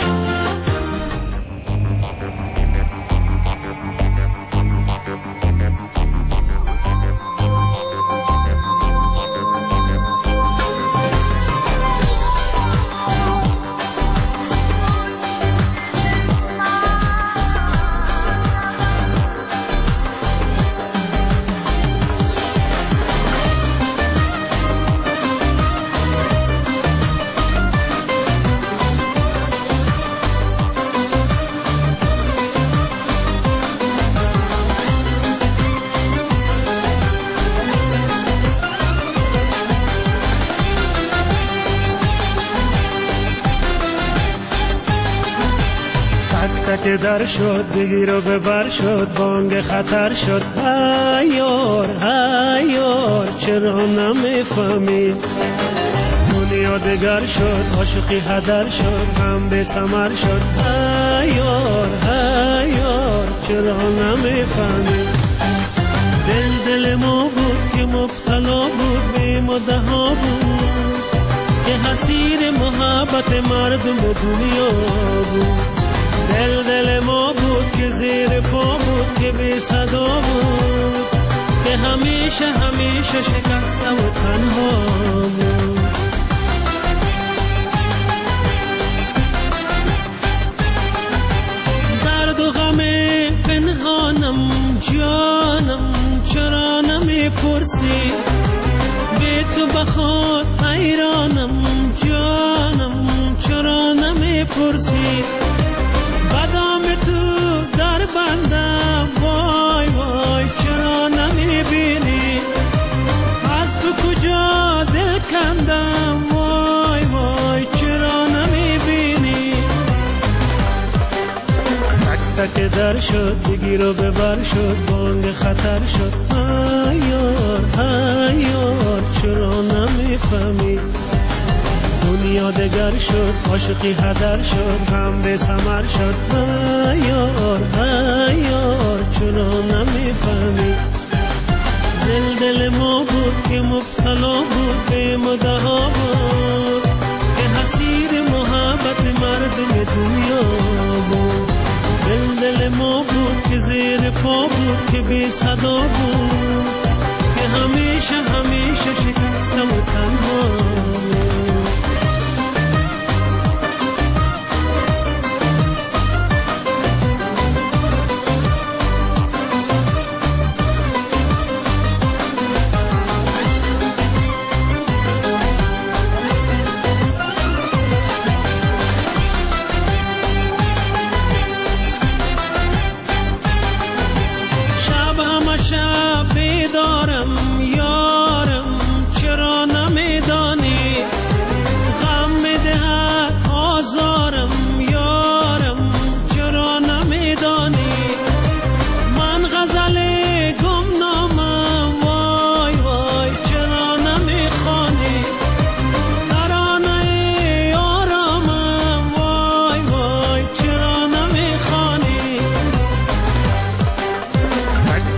که در شد بگیر و ببر شد، بانگ خطر شد. ایار ایار چرا نمیفهمی؟ دنیا دگر شد، عاشقی هدر شد، هم به ثمر شد. ایار ایار چرا نمیفهمی؟ دل دل ما بود که مبتلا بود به مدها بود، که حسیر محبت مردم به دنیا بود. دل دل ما بود که زیر پا بود، که بی صدا بود، که همیشه همیشه شکسته و تنها بود. درد و غم پنهانم جانم چرا نمیپرسی؟ به تو بخود حیرانم جانم چرا نمیپرسی؟ بدام تو در بندم وای وای چرا نمیبینی؟ از تو کجا دل کندم وای وای چرا نمیبینی؟ تک تک در شد بگیر و ببر شد، بانگ خطر شد. ایار ایار چرا نمیفهمی؟ دنیا دگر شد، عاشقی هدر شد، هم به ثمر شد. ایار ایار چرا نمیفهمی؟ دل دل ما بود که مبتلا بود به مدها بود، که حسیر محبت مردم دنیا بود. دل دل ما بود که زیر پا بود، که بی صدا بود، که همیشه همیشه شکسته و تنها بود.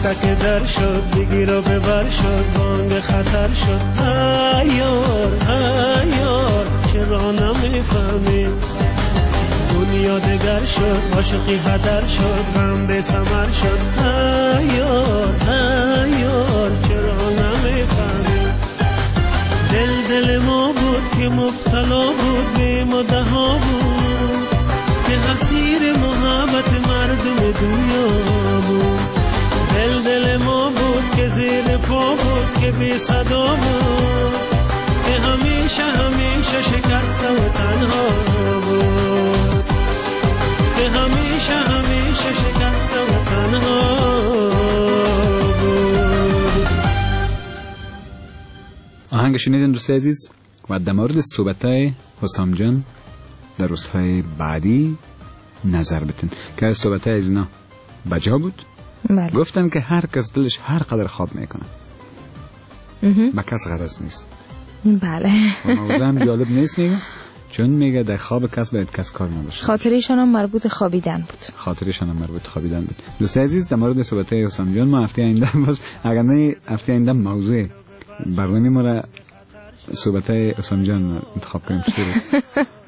تک در شد بگیر و ببر شد بانگ خطر شد ایار ایار چرا نمیفهمی دنیا دگر شد عاشقی هدر شد غم به ثمر شد ایار ایار چرا نمیفهمی دل دل ما بود که مبتلا بود به مدها بود که اسیر محبت مردم دنیا بود دل دل ما بود که زیر پا بود که بی صدا بود که همیشه همیشه شکسته و تنها بود که همیشه همیشه شکسته و تنها بود. آهنگ شنیدین دوست عزیز و در مورد صحبت‌های حسام جان در روزهای بعدی نظر بتین که صحبت‌های از اینا بجا بود. بله. گفتن که هر کس دلش هر قدر خواب میکنه با کس غرض نیست. بله. موضوع هم جالب نیست میگه چون میگه در خواب کس باید کس کار نداشته. خاطرشان هم مربوط خوابیدن بود. خاطرشان هم مربوط خوابیدن بود. دوست عزیز در مورد صحبت‌های حسام جان ما هفته آینده باز اگر نه هفته آینده موضوع برنامه ما را صحبت‌های حسام جان انتخاب کنیم چی بود؟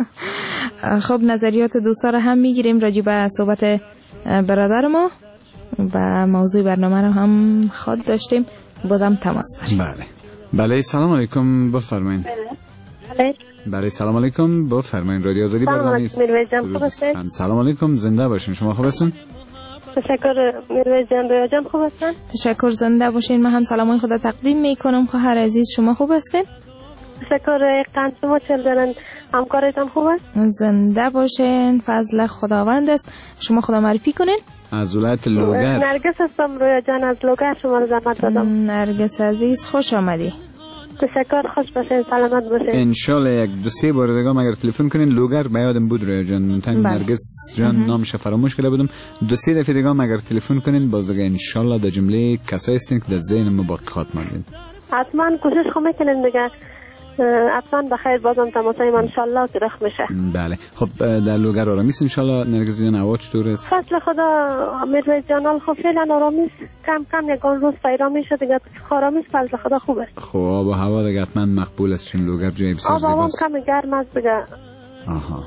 خب نظریات دوستا رو هم میگیریم راجع به صحبت برادر ما و موضوع برنامه رو هم خود داشتیم بازم تماس داریم. بله بله سلام علیکم بفرمایید. بله بله سلام علیکم بفرمایید رادیو آزادی برنامه است. سلام علیکم زنده باشین شما خوب هستین؟ تشکر میرویس جان رویا جان خوب هستن؟ تشکر زنده باشین. من هم سلامای خدا تقدیم میکنم خواهر عزیز شما خوب هستین؟ تشکر قند شما چل دارن همکارتان خوب است؟ زنده باشین فضل خداوند است. شما خدا معرفی کنین. از ولایت لوگر نرگس هستم رویا جان از لوگر شما رو زحمت دادم. نرگس عزیز خوش آمدی. تشکر خوش باشین سلامت باشین انشالله. یک دو سه بار دیگه اگر تلفن کنین لوگر به یادم بود رویا جان من نرگس جان نامش فراموش کرده بودم. دو سه دفعه دیگه اگر تلفن کنین باز دیگه انشالله در جمله کسایی هستین که در ذهن ما باقی ماندین. حتما کوشش خو میکنین دیگه حتما بخیر بازم تماسای من انشالله درخ میشه. بله خب در لوگر آرامی است انشالله. نرگس جان هوا چطور است؟ فضل خدا میرویس جان خب فعلا آرامی است کم کم یکان روز پیدا میشه دیگه آرامی است فضل خدا خوبه. خب آب و هوا دیگه حتما مقبول است چون لوگر جای بسیار زیباست. آب هوا کم گرم است دیگه. آها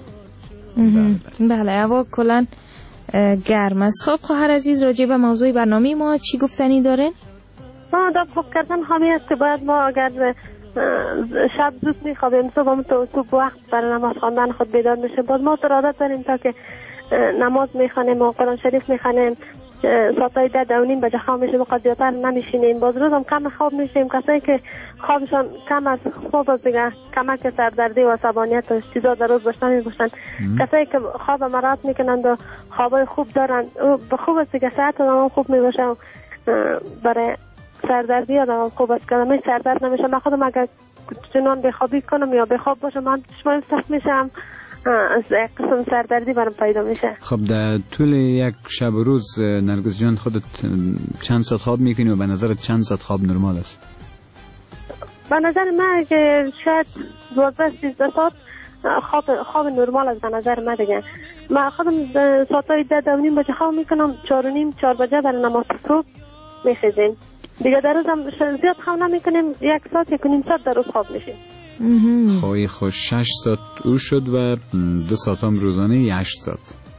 بله هوا کلا گرم است. خب خواهر عزیز راجع به موضوع برنامه ما چی گفتنی دارین؟ ما دا خوب کردن همی است که باید ما اگر شب زود میخوابیم صبح هم تو صبح وقت برای نماز خواندن خود بیدار میشه. باز ما تو عادت داریم تا که نماز میخوانیم و قرآن شریف میخوانیم ساعتای ده ده و نیم بجه خواب میشیم و قدیاتر نمیشینیم. باز روز هم کم خواب میشیم. کسایی که خوابشان کم از خواب از دیگه کمک سردردی و عصبانیت و چیزا در روز باشن میباشن. کسایی که خواب مرات میکنند و خوابای خوب دارند به خوب است دیگه صحت هم خوب میباشه و برای سردردی آدم خوب است که من سردرد نمیشه. من خودم اگر چنان بخوابی کنم یا بخواب باشم من چشمایم سخت میشم از قسم سردردی برام پیدا میشه. خب در طول یک شب و روز نرگس جان خودت چند ساعت خواب میکنی و به نظرت چند ساعت خواب نرمال است؟ به نظر من که شاید دوازده سیزده ساعت خواب خواب نرمال است به نظر من دیگه. من خودم ساعتای ده ده و نیم بجه خواب میکنم چهار و نیم چهار بجه برای نماز صبح میخیزیم دیگه. در روز هم زیاد خواب نمیکنیم یک ساعت یک و نیم ساعت در روز خواب میشیم. خوی خوش شش ساعت او شد و دو ساعت هم روزانه هشت ساعت.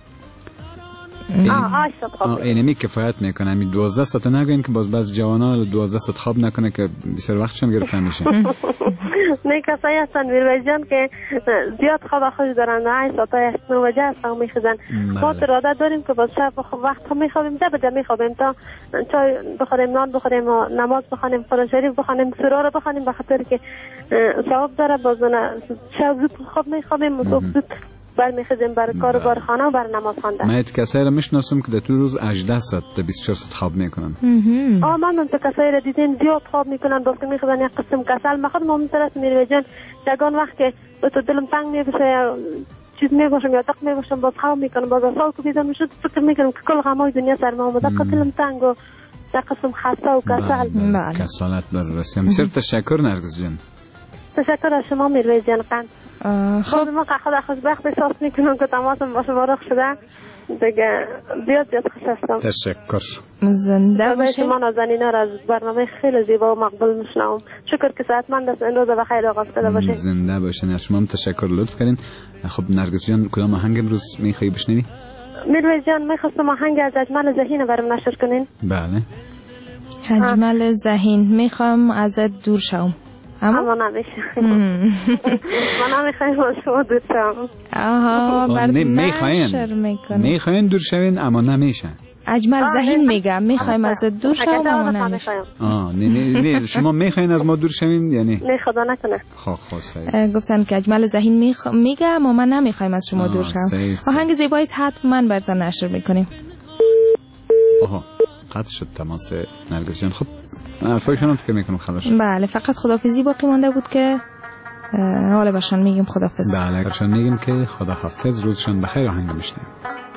آه هشت ساعت خواب اینمی کفایت میکنه. همین دوازده ساعت نگوین که باز بعض جوانا دوازده ساعت خواب نکنه که بسیار وقتشان گرفته میشه. نه کسایی هستن میرویس جان که زیاد خواب خوش دارن هشت ساعت هشت نه بجه هستن میخیزن. ما اراده داریم که باز شب وقت هم میخوابیم ده بجه میخوابیم تا چای بخوریم نان بخوریم و نماز بخونیم قرآن شریف بخونیم سوره رو بخونیم به خاطر که ثواب داره. باز شب زود خواب میخوابیم و صبح زود برمیخیزیم برای کار و بار خانه و برای نماز خواندن. من کسایی رو میشناسم که در طول روز هجده ساعت تا بیست و چهار ساعت خواب میکنن. آه من من تو کسایی رو دیدین زیاد خواب میکنن باز که میخیزن یک قسم کسل. من خودم هم طرف میرویس جان یگان وقت که تو دلم تنگ میبشه یا چیز میباشم یا تق میباشم باز خواب میکنم باز اصلا که بیدار میشد فکر میکنم که کل غمای دنیا سر ما آمده که دلم تنگ و یک قسم خسته و کسل. کسالت بر رسیم. بسیار تشکر نرگس جان. تشکر از شما میرویس جان قند. خود ما خدا خوشبخت احساس میکنم که تماسم با شما رخ شده دیگه بیاد بیاد خوش هستم. تشکر. زنده باشید. شما نازنینا را از برنامه خیلی زیبا و مقبول میشنوم. شکر که صحتمند است. این روز بخیر آغاز شده باشید. زنده باشین. از شما هم تشکر، لطف کردین. خب نرگس جان کدام آهنگ امروز میخوایی بشنوی؟ میرویس جان میخواستم آهنگ از اجمل ذهین برام نشر کنین. بله. اجمل ذهین میخوام ازت دور شوم. اما نمیشه. من نمیخوایم از شما دور شوم. آها برد نشر میکنم. میخواین دور شوین اما نمیشه. اجمل ذهین میگم میخوایم ازت دور شوم اما نمیشه. آه نه نه نه شما میخواین از ما دور شوین یعنی؟ نه خدا نکنه. خب خب گفتن که اجمل ذهین میخ... میگه اما ما نمیخوایم از شما دور شوم. آهنگ زیبایی حتما براتون نشر میکنیم. آها قطع شد تماس نرگس جان. خب حرفایشون هم فکر میکنم خلاص. بله فقط خدافظی باقی مانده بود که حالا برشان میگیم خدافظ. بله برشان میگیم که خداحافظ، روزشان بخیر. آهنگ میشنیم.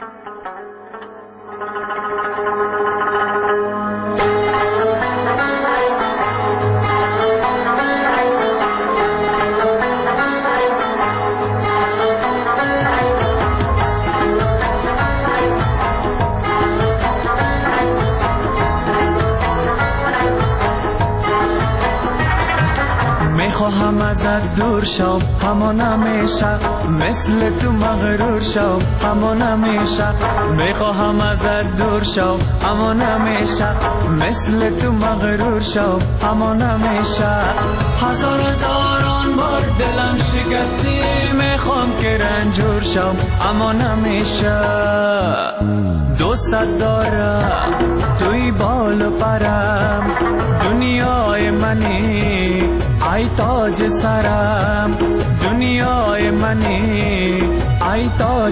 میخواهم ازت دور شم اما نمیشه، مثل تو مغرور شم اما نمیشه. میخواهم ازت دور شم اما نمیشه، مثل تو مغرور شم اما نمیشه. هزار هزاران بار دلم شکستی، میخوام که رنجور شم اما نمیشه. دوست دارم توی بال و پرم، دنیای منی ای تاج سرم، دنیای منی ای تاج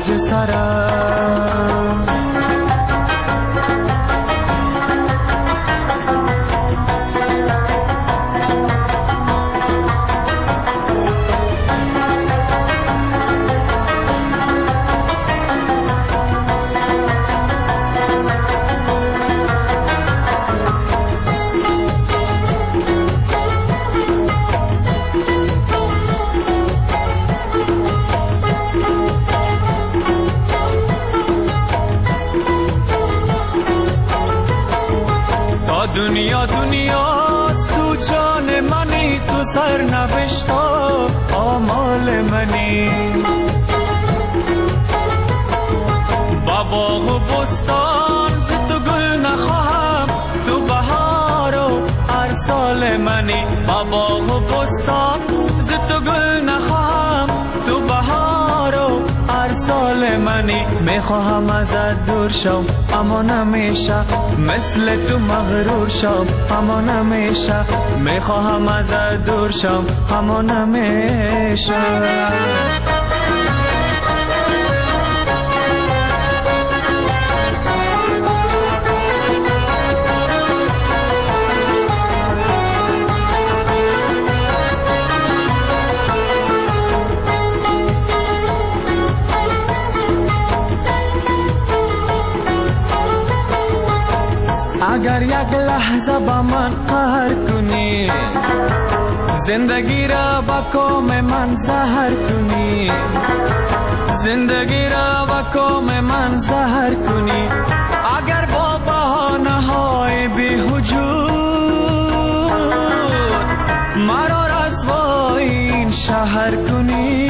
سرم. دنیا دنیاست تو جان منی، تو سر نوشتا آمال منی. با باغ و بستان ز تو گل نخواهم، تو بهار و هر سال منی. با باغ و بستان ز تو گل نخواهم، تو بهار و هر سال منی. میخواهم ازت دور شم اما نمیشه، مثل تو مغرور شم اما نمیشه. میخواهم ازت دور شم اما نمیشه. اگر یک لحظه با من قهر کنی، زندگی را با کام من زهر کنی، زندگی را با کام من زهر کنی. اگر با بهانه های بی‌وجود مرا رسوای این شهر کنی،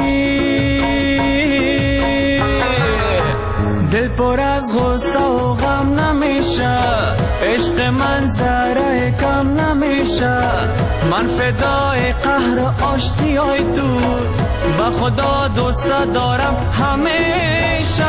دل پر از غصه و غم نمیشه، عشق من ذره کم نمیشه. من فدای قهر و آشتیای تو، با خدا دوست دارم همیشه.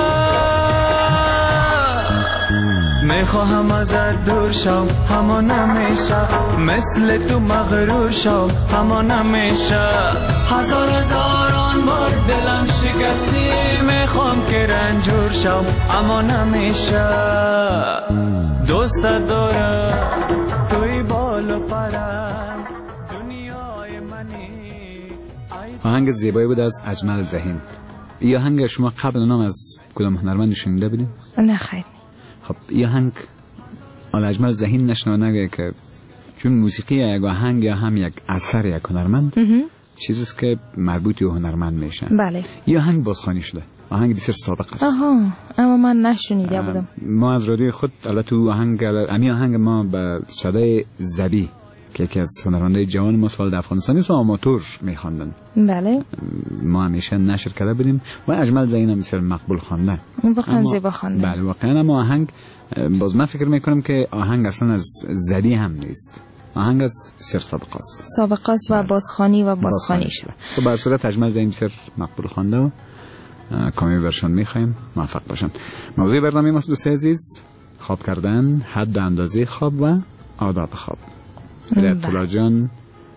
میخواهم ازت دور شم اما نمیشه، مثل تو مغرور شم اما نمیشه. هزار هزاران بار دلم شکستی، میخوام که رنجور شم اما نمیشه. دوست دارم توی بال و پرم، دنیای منی. آهنگ زیبایی بود از اجمل ذهین. این آهنگ شما قبل نام از کدام هنرمند شنیده بودین؟ نه خیر. خب این آهنگ آل اجمل ذهین نشنو نگه که چون موسیقی یک آهنگ یا هم یک اثر یک هنرمند چیزیست که مربوط به هنرمند میشن. بله. این آهنگ بازخوانی شده. آهنگ بسیار سابق است. آها، اما من نشنیده بودم. ما از رادیوی خود البته تو آهنگ امی آهنگ ما به صدای زبی که یکی از هنرمندای جوان ما سال افغانستانی است و آماتور می‌خواندن. بله. ما همیشه نشر کرده بودیم و اجمل زین هم بسیار مقبول خوانده. واقعا زیبا خوانده. بله واقعا. اما آهنگ باز من فکر میکنم که آهنگ اصلا از زبی هم نیست. آهنگ از بسیار سابق است. سابق است و بازخوانی و بازخوانی شده. خب به هر صورت اجمل زین بسیار مقبول خوانده و کامی برشان میخوایم موفق باشن. موضوع برنامه ما دوست عزیز خواب کردن، حد و اندازه خواب و آداب خواب. هدایت الله جان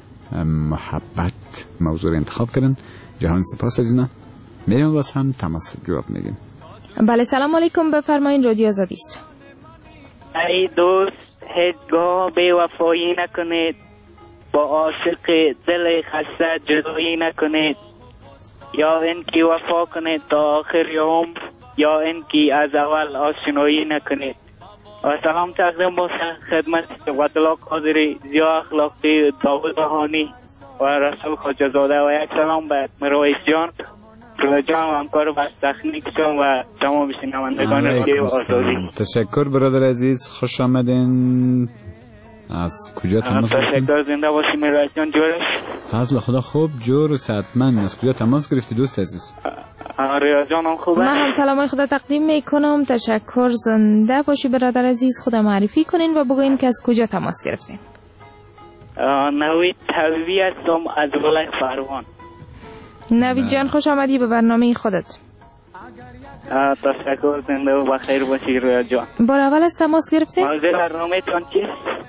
محبت موضوع انتخاب کردن. جهان سپاس از اینا. میریم باز هم تماس جواب میگیم. بله سلام علیکم، بفرمایید رادیو آزادی است. ای دوست هیچگاه بی‌وفایی نکنید، با عاشق دل خسته جدایی نکنید، یا اینکه وفا کنید تا آخر عمر یا اینکه از اول آشنایی نکنید. و سلام تقدیم باشه خدمت قوت الله قادری، ضیا اخلاقی، داود بهانی و رسول خواجه‌زاده و یک سلام به مرویس جان، روی جان و همکار بس تکنیکشون و تمام شنوندگان رادیو آزادی. تشکر برادر عزیز، خوش آمدین. از کجا تماس گرفتید؟ تشکر، زنده باشی مرویس جان. جورش فضل خدا خوب، جور و صحتمند. از کجا تماس گرفتی دوست عزیز؟ ریا جانم خوبه. من هم سلامای خدا تقدیم میکنم. تشکر، زنده باشی برادر عزیز. خدا معرفی کنین و بگوین که از کجا تماس گرفتین. نوید حبیبی هستم از ولایت فروان. نوید جان خوش آمدی به برنامه خودت. تشکر، زنده و بخیر باشی ریا جان. بار اول از تماس گرفتین؟ موضوع برنامه تان چیست؟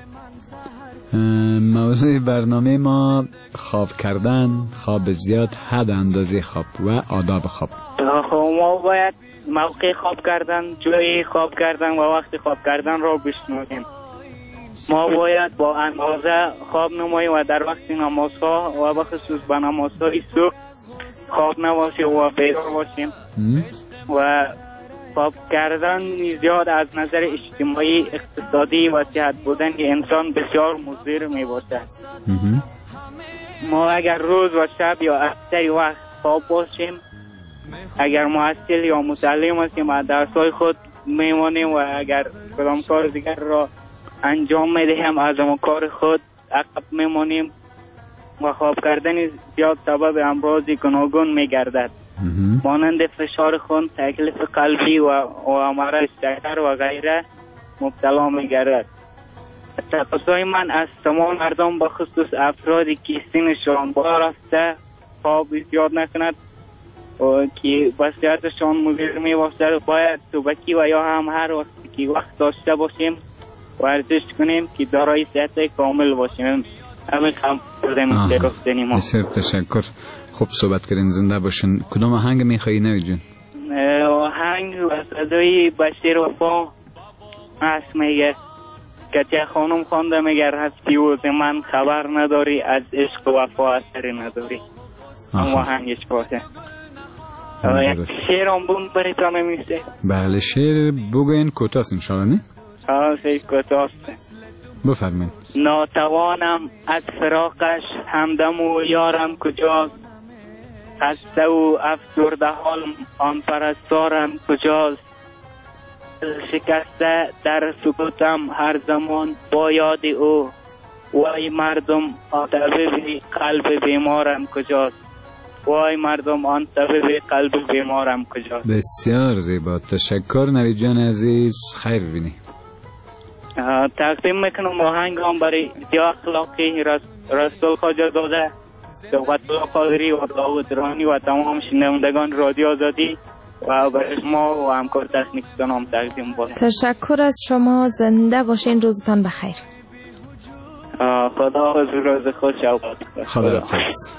موضوع برنامه ما خواب کردن، خواب زیاد، حد اندازه خواب و آداب خواب. خب ما باید موقع خواب کردن، جای خواب کردن و وقت خواب کردن را بشناسیم. ما باید با اندازه خواب نماییم و در وقت نمازها و بخصوص به نمازهای صبح خواب نباشیم و بیدار باشیم. و خواب کردن زیاد از نظر اجتماعی، اقتصادی و صحت بودن انسان بسیار مضر می باشد. ما اگر روز و شب یا اکثری وقت خواب باشیم، اگر محصل یا متعلم هستیم و درس‌های خود میمانیم و اگر کدام کار دیگر را انجام میدهیم از اون کار خود عقب میمانیم و خواب کردن زیاد سبب امراض گوناگون میگردد، مانند فشار خون، تکلیف قلبی و و مرض شکر و غیره مبتلا میگردد. تقاضای من از تمام مردم به خصوص افرادی که سنشان بالا رفته خواب زیاد نکند و که وضعیتشان مضر می باشد، باید صبحی و یا هم هر وقتی که وقت داشته باشیم ورزش کنیم که دارای صحت کامل باشیم. همین هم بودم درستنی ما. بسیار تشکر، خوب صحبت کردین، زنده باشین. کدام آهنگ میخوایی نوید جان؟ آهنگ و صدای بشیر وفا هست، میگه کتیه خانم خوانده، میگه از پیوز من خبر نداری، از عشق و وفا اثری نداری. اما آهنگش باشه. یک شعر هم بون بریتانه میشه. بله شعر بگوین کوتاست انشاءالله نه؟ ها شعر کوتاست. بفرمایید. ناتوانم از فراقش، همدم و یارم کجاست، خسته و افسرده حالم آن پرستارم کجاست، شکسته در سکوتم هر زمان با یاد او، وای مردم آن طبیب قلب بیمارم کجاست، وای مردم آن طبیب قلب بیمارم کجاست. بسیار زیبا، تشکر نوید جان عزیز، خیر بینی. تقدیم میکنم آهنگ هم برای ضیا اخلاقی، رسول خواجه‌زاده، قوت الله قادری و داود رانی و تمام شنوندگان رادیو آزادی و برای شما و همکار تکنیکتان هم تقدیم باشه. تشکر از شما، زنده باشین، روزتان بخیر. خدا حافظ، روز خوش و خدا حافظ.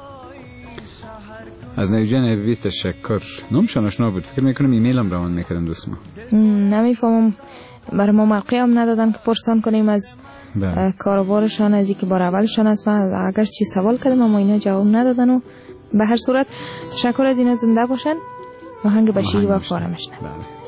از نوید جان عزیز تشکر. نامشان آشنا بود، فکر میکنم ایمیل هم روان میکردن دوست ما. نمیفهمم، برای ما موقع هم ندادن که پرسان کنیم از کاروبارشان، از اینکه بار اولشان است. اگر چی سوال کردم اما اینا جواب ندادن و به هر صورت تشکر از اینا، زنده باشن. آهنگ بشیر و فارمشنه.